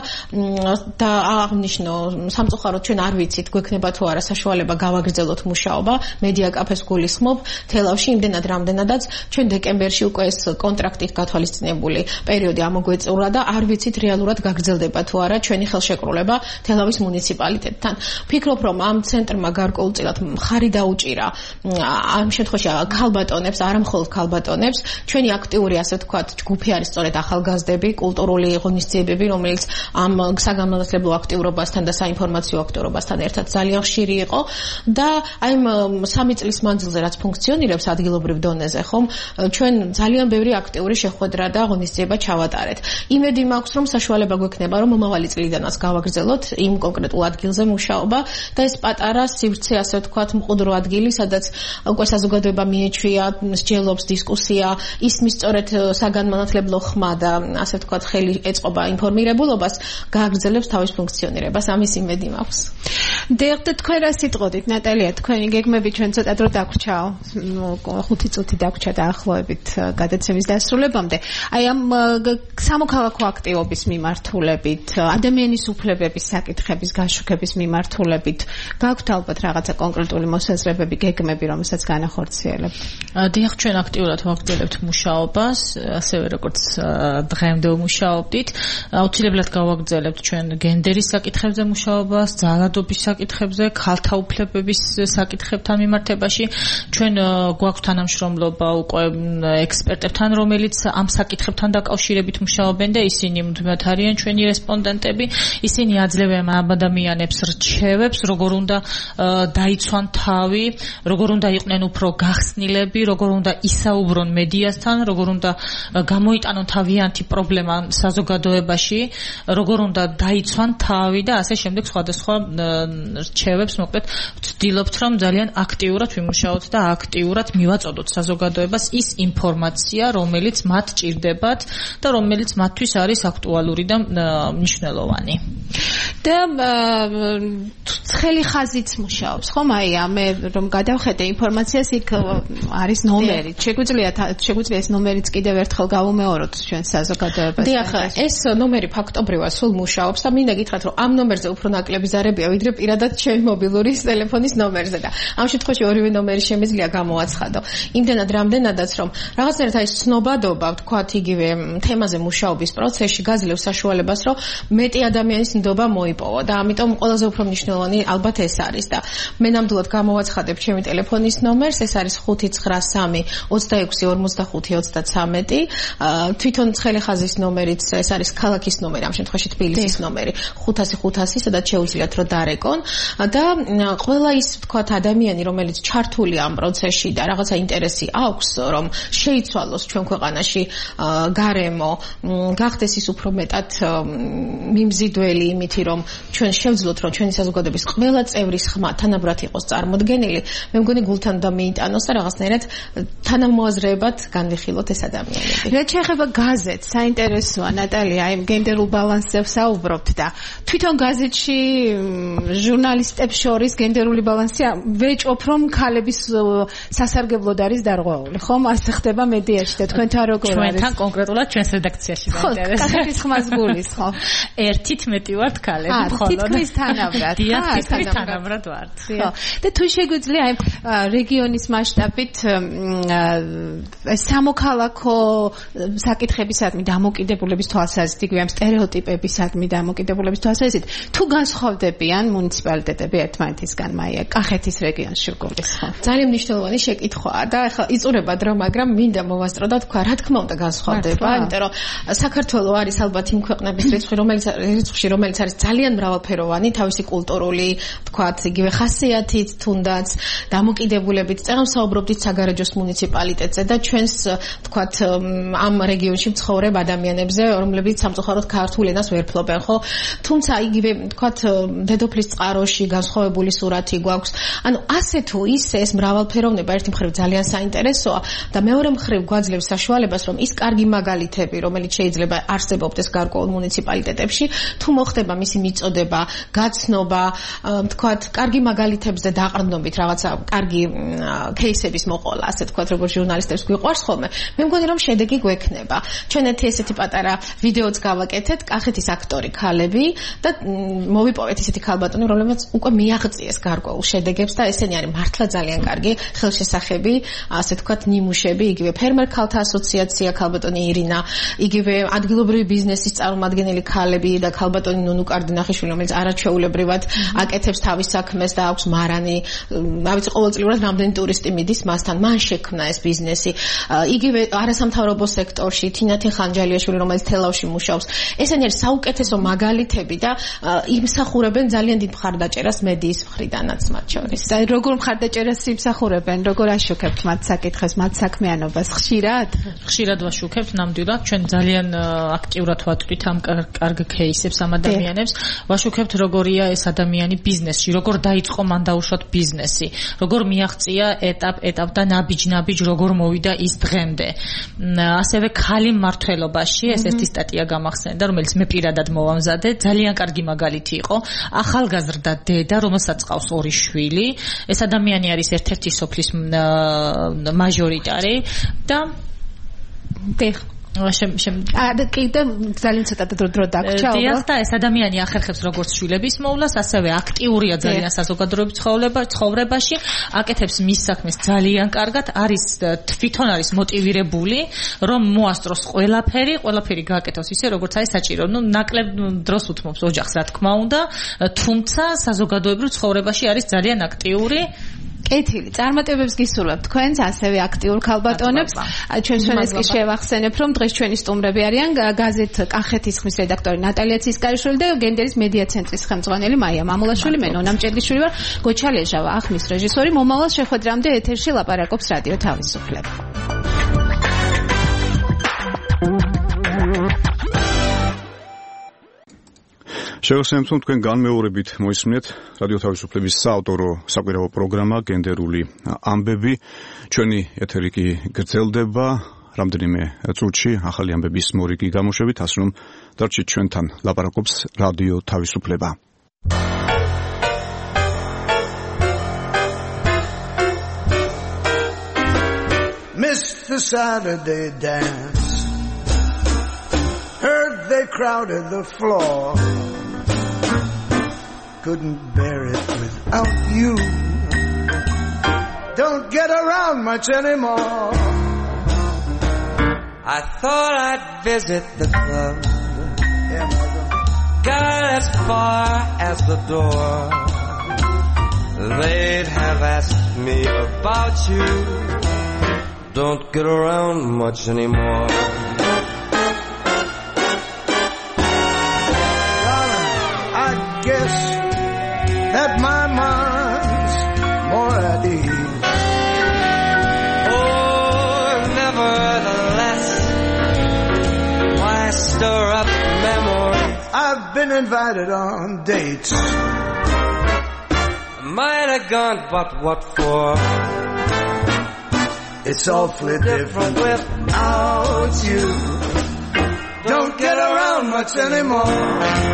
და აღნიშნო სამწუხაროდ ჩვენ არ ვიცით, გვექნება თუ არა საშუალება გავაგრძელოთ მუშაობა, მედია კაფეს გულისხმობ თელავში იმდენად რამდენადაც ჩვენ დეკემბერში უკვე ეს კონტრაქტით გათვალისწინებული პერიოდი ამოგვეწურა და არ ვიცით რეალურად გაგრძელდება თუ არა ჩვენი ხელშეკრულება თელავის მუნიციპალიტეტთან. ვფიქრობ, რომ ამ ცენტრმა გარკვეულწილად მხარი დაუჭირა ამ შემთხვევაში ქალბატონებს, არა მხოლოდ ქალბატონებს, ჩვენი აქტიური ასე ვთქვათ ჯგუფი არის სწორედ ახალგაზრდები, კულტურული ღონისძიებები, რომელიც ამ საგანმანათლებლო აქტიურობასთან და საინფორმაციო აქტიურობასთან ერთად ძალიან ხშირი იყო და აი სამი წლის მანძილზე რაც ფუნქციონირებს ადგილობრივ დონეზე, ხომ, ჩვენ ძალიან ბევრი აქტიური შეხვედრა და ღონისძიება ჩავატარეთ. იმედი მაქვს, რომ საშუალება გვექნება, რომ მომავალი წლიდანაც გავაგრძელოთ იმ კონკრეტულ ადგილზე მუშაობა და ეს პატარა სივრცე, ასე ვთქვათ, მყუდრო ადგილი, სადაც უკვე საზოგადოება მიეჩვია, მსჯელობს, დისკუსია, ისმის სწორედ საგანმანათლებლო ხმა და ასე ვთქვათ, ხელი ეწყობა ინფორმირებულობას, გააგრძელებს თავის ფუნქციონირებას. ამის იმედი მაქვს. დიახ, თქვენ რა სიტყოდით, ნატალია, თქვენი გეგმები ჩვენ ცოტა დრო დაგვრჩაო. ხუთი წუთი დაგვრჩა დაახლოებით გადაცემის დასრულებამდე. აი ამ სამოქალაქო აქტივობის მიმართულებით, ადამიანის უფლებების საკითხების გაშუქების მიმართულებით გაქვთ ალბათ რაღაცა კონკრეტული მოსაზრებები, გეგმები, რომელსაც განახორციელებთ? დიახ, ჩვენ აქტიურად ვაგრძელებთ მუშაობას, ასევე როგორც დღემდე ვმუშაობდით. აუცილებლად გავაგრძელებთ ჩვენ გენდერის საკითხებზე მუშაობას, ძალადობის საკითხებზე, ქალთა უფლებების საკითხებთან მიმართებაში. ჩვენ გვაქვს თანამშრომლობა უკვე ექსპერტებთან, რომელიც ამ საკითხებთან დაკავშირებით მუშაობენ და ისინი მუდმივად არიან ჩვენი რესპონდენტები. ისინი აძლევენ ადამიანებს რჩევებს, როგორ უნდა დაიცვან თავი, როგორ უნდა იყვნენ უფრო გახსნილები, როგორ უნდა ისაუბრონ მედიასთან, როგორ უნდა გამოიტანონ თავიანთი პრობლემა საზოგადოებაში, როგორ უნდა დაიცვან თავი და ასე შემდეგ სხვადასხვა რჩევებს, მოკლედ ვცდილობთ, რომ ძალიან აქტიურად ვიმუშაოთ და აქტიურად მივაწოდოთ საზოგადოებას ის ინფორმაცია, რომელიც მათ ჭირდებათ და რომელიც მათთვის არის აქტუალური და მნიშვნელოვანი. მნიშვნელოვანი. და ცხელი ხაზიც მუშაობს, ხომ? აი, მე რომ გადავხედე ინფორმაციას, იქ არის ნომერი. შეგვიძლია შეგვიძლია ეს ნომერიც კიდევ ერთხელ გავუმეოროთ ჩვენ საზოგადოებას. დიახ, ეს ნომერი ფაქტობრივად სულ მუშაობს და მინდა გითხრათ, რომ ამ ნომერზე უფრო ნაკლები ზარებია, ვიდრე პირადად ჩემი მობილური ტელეფონის ნომერზე და ამ შემთხვევაში ორივე ნომერი შემიძლია გამოაცხადო. იმდენად რამდენადაც რომ რაღაცნაირად აი ცნობადობა, ვთქვათ, იგივე თემაზე მუშაობის პროცესში გაძლევს საშუალებას, რომ მეტი ადამიანის ნდობა მოიპოვა და ამიტომ ყველაზე უფრო მნიშვნელოვანი ალბათ ეს არის და მე ნამდვილად გამოვაცხადებ ჩემი ტელეფონის ნომერს, ეს არის ხუთი ცხრა სამი ოცდაექვსი ორმოცდახუთი ოცდაცამეტი. თვითონ ცხელი ხაზის ნომერიც ეს არის ქალაქის ნომერი, ამ შემთხვევაში თბილისის ნომერი ხუთასი ხუთასი, სადაც შეუძლიათ რომ დარეკონ და ყველა ის ვთქვათ ადამიანი, რომელიც ჩართულია ამ პროცესში და რაღაცა ინტერესი აქვს, რომ შეიცვალოს ჩვენ ქვეყანაში გარემო, გახდეს ის უფრო მეტად მიმზიდველი იმითი, რომ ჩვენ შევძლოთ, რომ ჩვენი საზოგადოების ყველა წევრის ხმა თანაბრად იყოს წარმოდგენილი, მე მგონი გულთან და მიიტანოს და რაღაცნაირად თანამოაზრეებად განვიხილოთ ეს ადამიანები. რაც შეეხება გაზეთს, საინტერესოა ნატალია, აი გენდერულ ბალანსზე ვსაუბრობთ და თვითონ გაზეთში ჟურნალისტებს შორის გენდერული ბალანსი ვეჭვობ, რომ ქალების სასარგებლოდ არის დარღვეული, ხომ? ასე ხდება მედიაში და თქვენთან როგორ არის? ჩვენთან კონკრეტულად ჩვენს რედაქციაში დაინტერესებს. ხო, კახეთის ხმას გულის, ხო? ერთით მეტი ვართ ქალები, ხო? თითქმის თანაბრად. დიახ, თითქმის თანაბრად ვართ. ხო. და თუ შეგვიძლია აი რეგიონის მასშტაბით სამოქალაქო საკითხებისადმი დამოკიდებულების თვალსაზრისით, იგივე ამ სტერეოტიპებისადმი დამოკიდებულების თვალსაზრისით, თუ განსხვავდებიან მუნიციპალიტეტები ერთმანეთისგან, მაია, კახეთის რეგიონში გულისხმობ. ძალიან მნიშვნელოვანი შეკითხვაა და ახლა იწურება დრო, მაგრამ მინდა მოვასწრო და თქვა, რა თქმა უნდა განსხვავდება, იმიტომ რომ საქართველო არის ალბათ იმ ქვეყნების რიცხვი, რომელიც რიცხვში, რომელიც არის ძალიან მრავალფეროვანი, თავისი კულტურული, თქვათ, იგივე ხასიათით, თუნდაც დამოკიდებულებით. წერან საუბრობდით საგარეჯოს მუნიციპალიტეტზე და ჩვენს, თქვათ, ამ რეგიონში მცხოვრებ ადამიანებზე, რომლებიც სამწუხაროდ ქართულ ენას ვერ ფლობენ, ხო? თუმცა იგივე, თქვათ, დედოფლის წყაროში განსხვავებული სურათი გვაქვს. ანუ ასე თუ ისე ეს მრავალფეროვნება ერთი მხრივ ძალიან საინტერესოა და მეორე მხრივ გვაძლევს საშუალებას, რომ ის კარგი მაგალითები, რომელიც შეიძლება არსებობდეს გარკვეულ მუნიციპალიტეტებში, თუ მოხდება მისი მიწოდება, გაცნობა, თქვათ, კარგი მაგალითებზე დაყრდნობით რაღაცა კარგი кейსების მოყოლა, ასე თქვათ, როგორც ჟურნალისტებს გვიყვარს ხოლმე. მე მგონი, რომ შედეგი გვექნება. ჩვენ ერთი ესეთი პატარა ვიდეოც გავაკეთეთ, კახეთის აქტორი ქალები და მოვიპოვეთ ესეთი ქალბატონი, რომლებიც უკვე მიაღწიეს გარკვეულ შედეგებს და ესენი არის მართლა ძალიან კარგი ხელშესახები, ასე თქვათ, ნიმუშები, იგივე ფერმერ ქალთა ასოციაცია, ქალბატონი ირინა, იგივე ადგილობრივი ბიზნესის წარმომადგენელი ქალები და ქალბატონი ნუნუ კარდინახიშვილი, რომელიც არაჩვეულებრივად აკეთებს თავის საქმეს და აქვს მარანი, რა ვიცი, ყოველწლიურად რამდენი ტურისტი მიდის მასთან, მან შექმნა ეს ბიზნესი. იგივე არასამთავრობო სექტორში თინათი ხანჯალიაშვილი, რომელიც თელავში მუშაობს. ესენი არის საუკეთესო მაგალითები და იმსახურებენ ძალიან დიდ მხარდაჭერას მედიის მხრიდანაც მათ შორის. და როგორ მხარდაჭერას იმსახურებენ, როგორ აშუქებთ მათ საკითხებს, მათ საქმიანობას ხშირად? ხშირად ვაშუქებთ, ნამდვილად ჩვენ ძალიან აქტიურად ვატვირთ ამ კარგ кейსებს ამ ადამიანებს. ვაშუქებთ, როგორია ეს ადამიანი ბიზნესში, როგორ დაიწყო მან დაუშვათ ბიზნესი, როგორ მიაღწია ეტაპ-ეტაპ და ნაბიჯ-ნაბიჯ როგორ მოვიდა ის დღემდე. ასევე ქალი მმართველობაში ეს ერთი სტატია გამახსენდა, რომელიც მე პირადად მოვამზადე, ძალიან კარგი მაგალითი იყო. ახალგაზრდა დედა, რომელსაც ყავს ორი შვილი. ეს ადამიანი არის ერთ-ერთი სოფლის მაჟორიტარი და დიახ შემ შემ და კიდე ძალიან ცოტა დრო დრო დაგჭა ალბათ. დიახ და ეს ადამიანი ახერხებს როგორც შვილების მოვლას, ასევე აქტიურია ძალიან საზოგადოებრივ ცხოვრებაში, აკეთებს მის საქმეს ძალიან კარგად, არის თვითონ არის მოტივირებული, რომ მოასწროს ყველაფერი, ყველაფერი გააკეთოს ისე, როგორც არის საჭირო. ნუ ნაკლებ დროს უთმობს ოჯახს, რა თქმა უნდა, თუმცა საზოგადოებრივ ცხოვრებაში არის ძალიან აქტიური. კეთილი, წარმატებებს გისურვებთ თქვენს, ასევე აქტიურ ქალბატონებს. ჩვენ ჩვენს კი შევახსენებ, რომ დღეს ჩვენი სტუმრები არიან გაზეთ კახეთის ხმის რედაქტორი ნატალია ცისკარიშვილი და გენდერის მედია ცენტრის ხელმძღვანელი მაია მამულაშვილი, მე ნონა მჭედლიშვილი ვარ, გოჩა ლეჟავა, ახმის რეჟისორი. მომავალ შეხვედრამდე ეთერში ლაპარაკობს რადიო თავისუფლება. შევახსენებთ, რომ თქვენ განმეორებით მოისმინეთ რადიო თავისუფლების საავტორო საკვირაო პროგრამა გენდერული ამბები. ჩვენი ეთერი კი გრძელდება. რამდენიმე წუთში ახალი ამბების მორიგი გამოშვებით, ასე რომ დარჩით ჩვენთან, ლაპარაკობს რადიო თავისუფლება. Missed the Saturday dance. Heard they crowded the floor. Couldn't bear it without you. Don't get around much anymore. I thought I'd visit the club. Yeah, got as far as the door. They'd have asked me about you. Don't get around much anymore. Darling, I guess that my mind's more at ease. Oh, nevertheless, why stir up memories? I've been invited on dates. Might have gone, but what for? It's awfully different without you. Don't get around much anymore.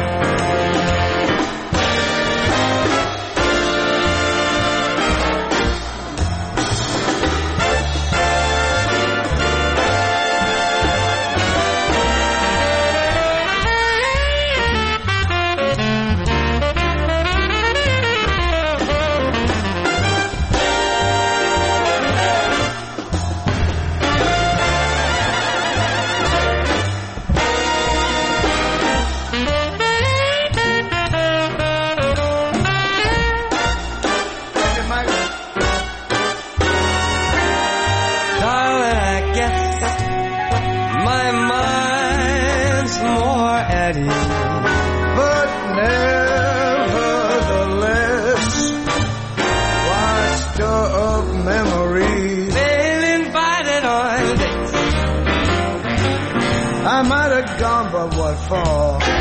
I might have gone, but what for?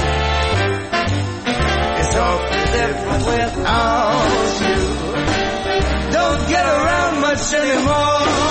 It's awfully different without you. Don't get around much anymore.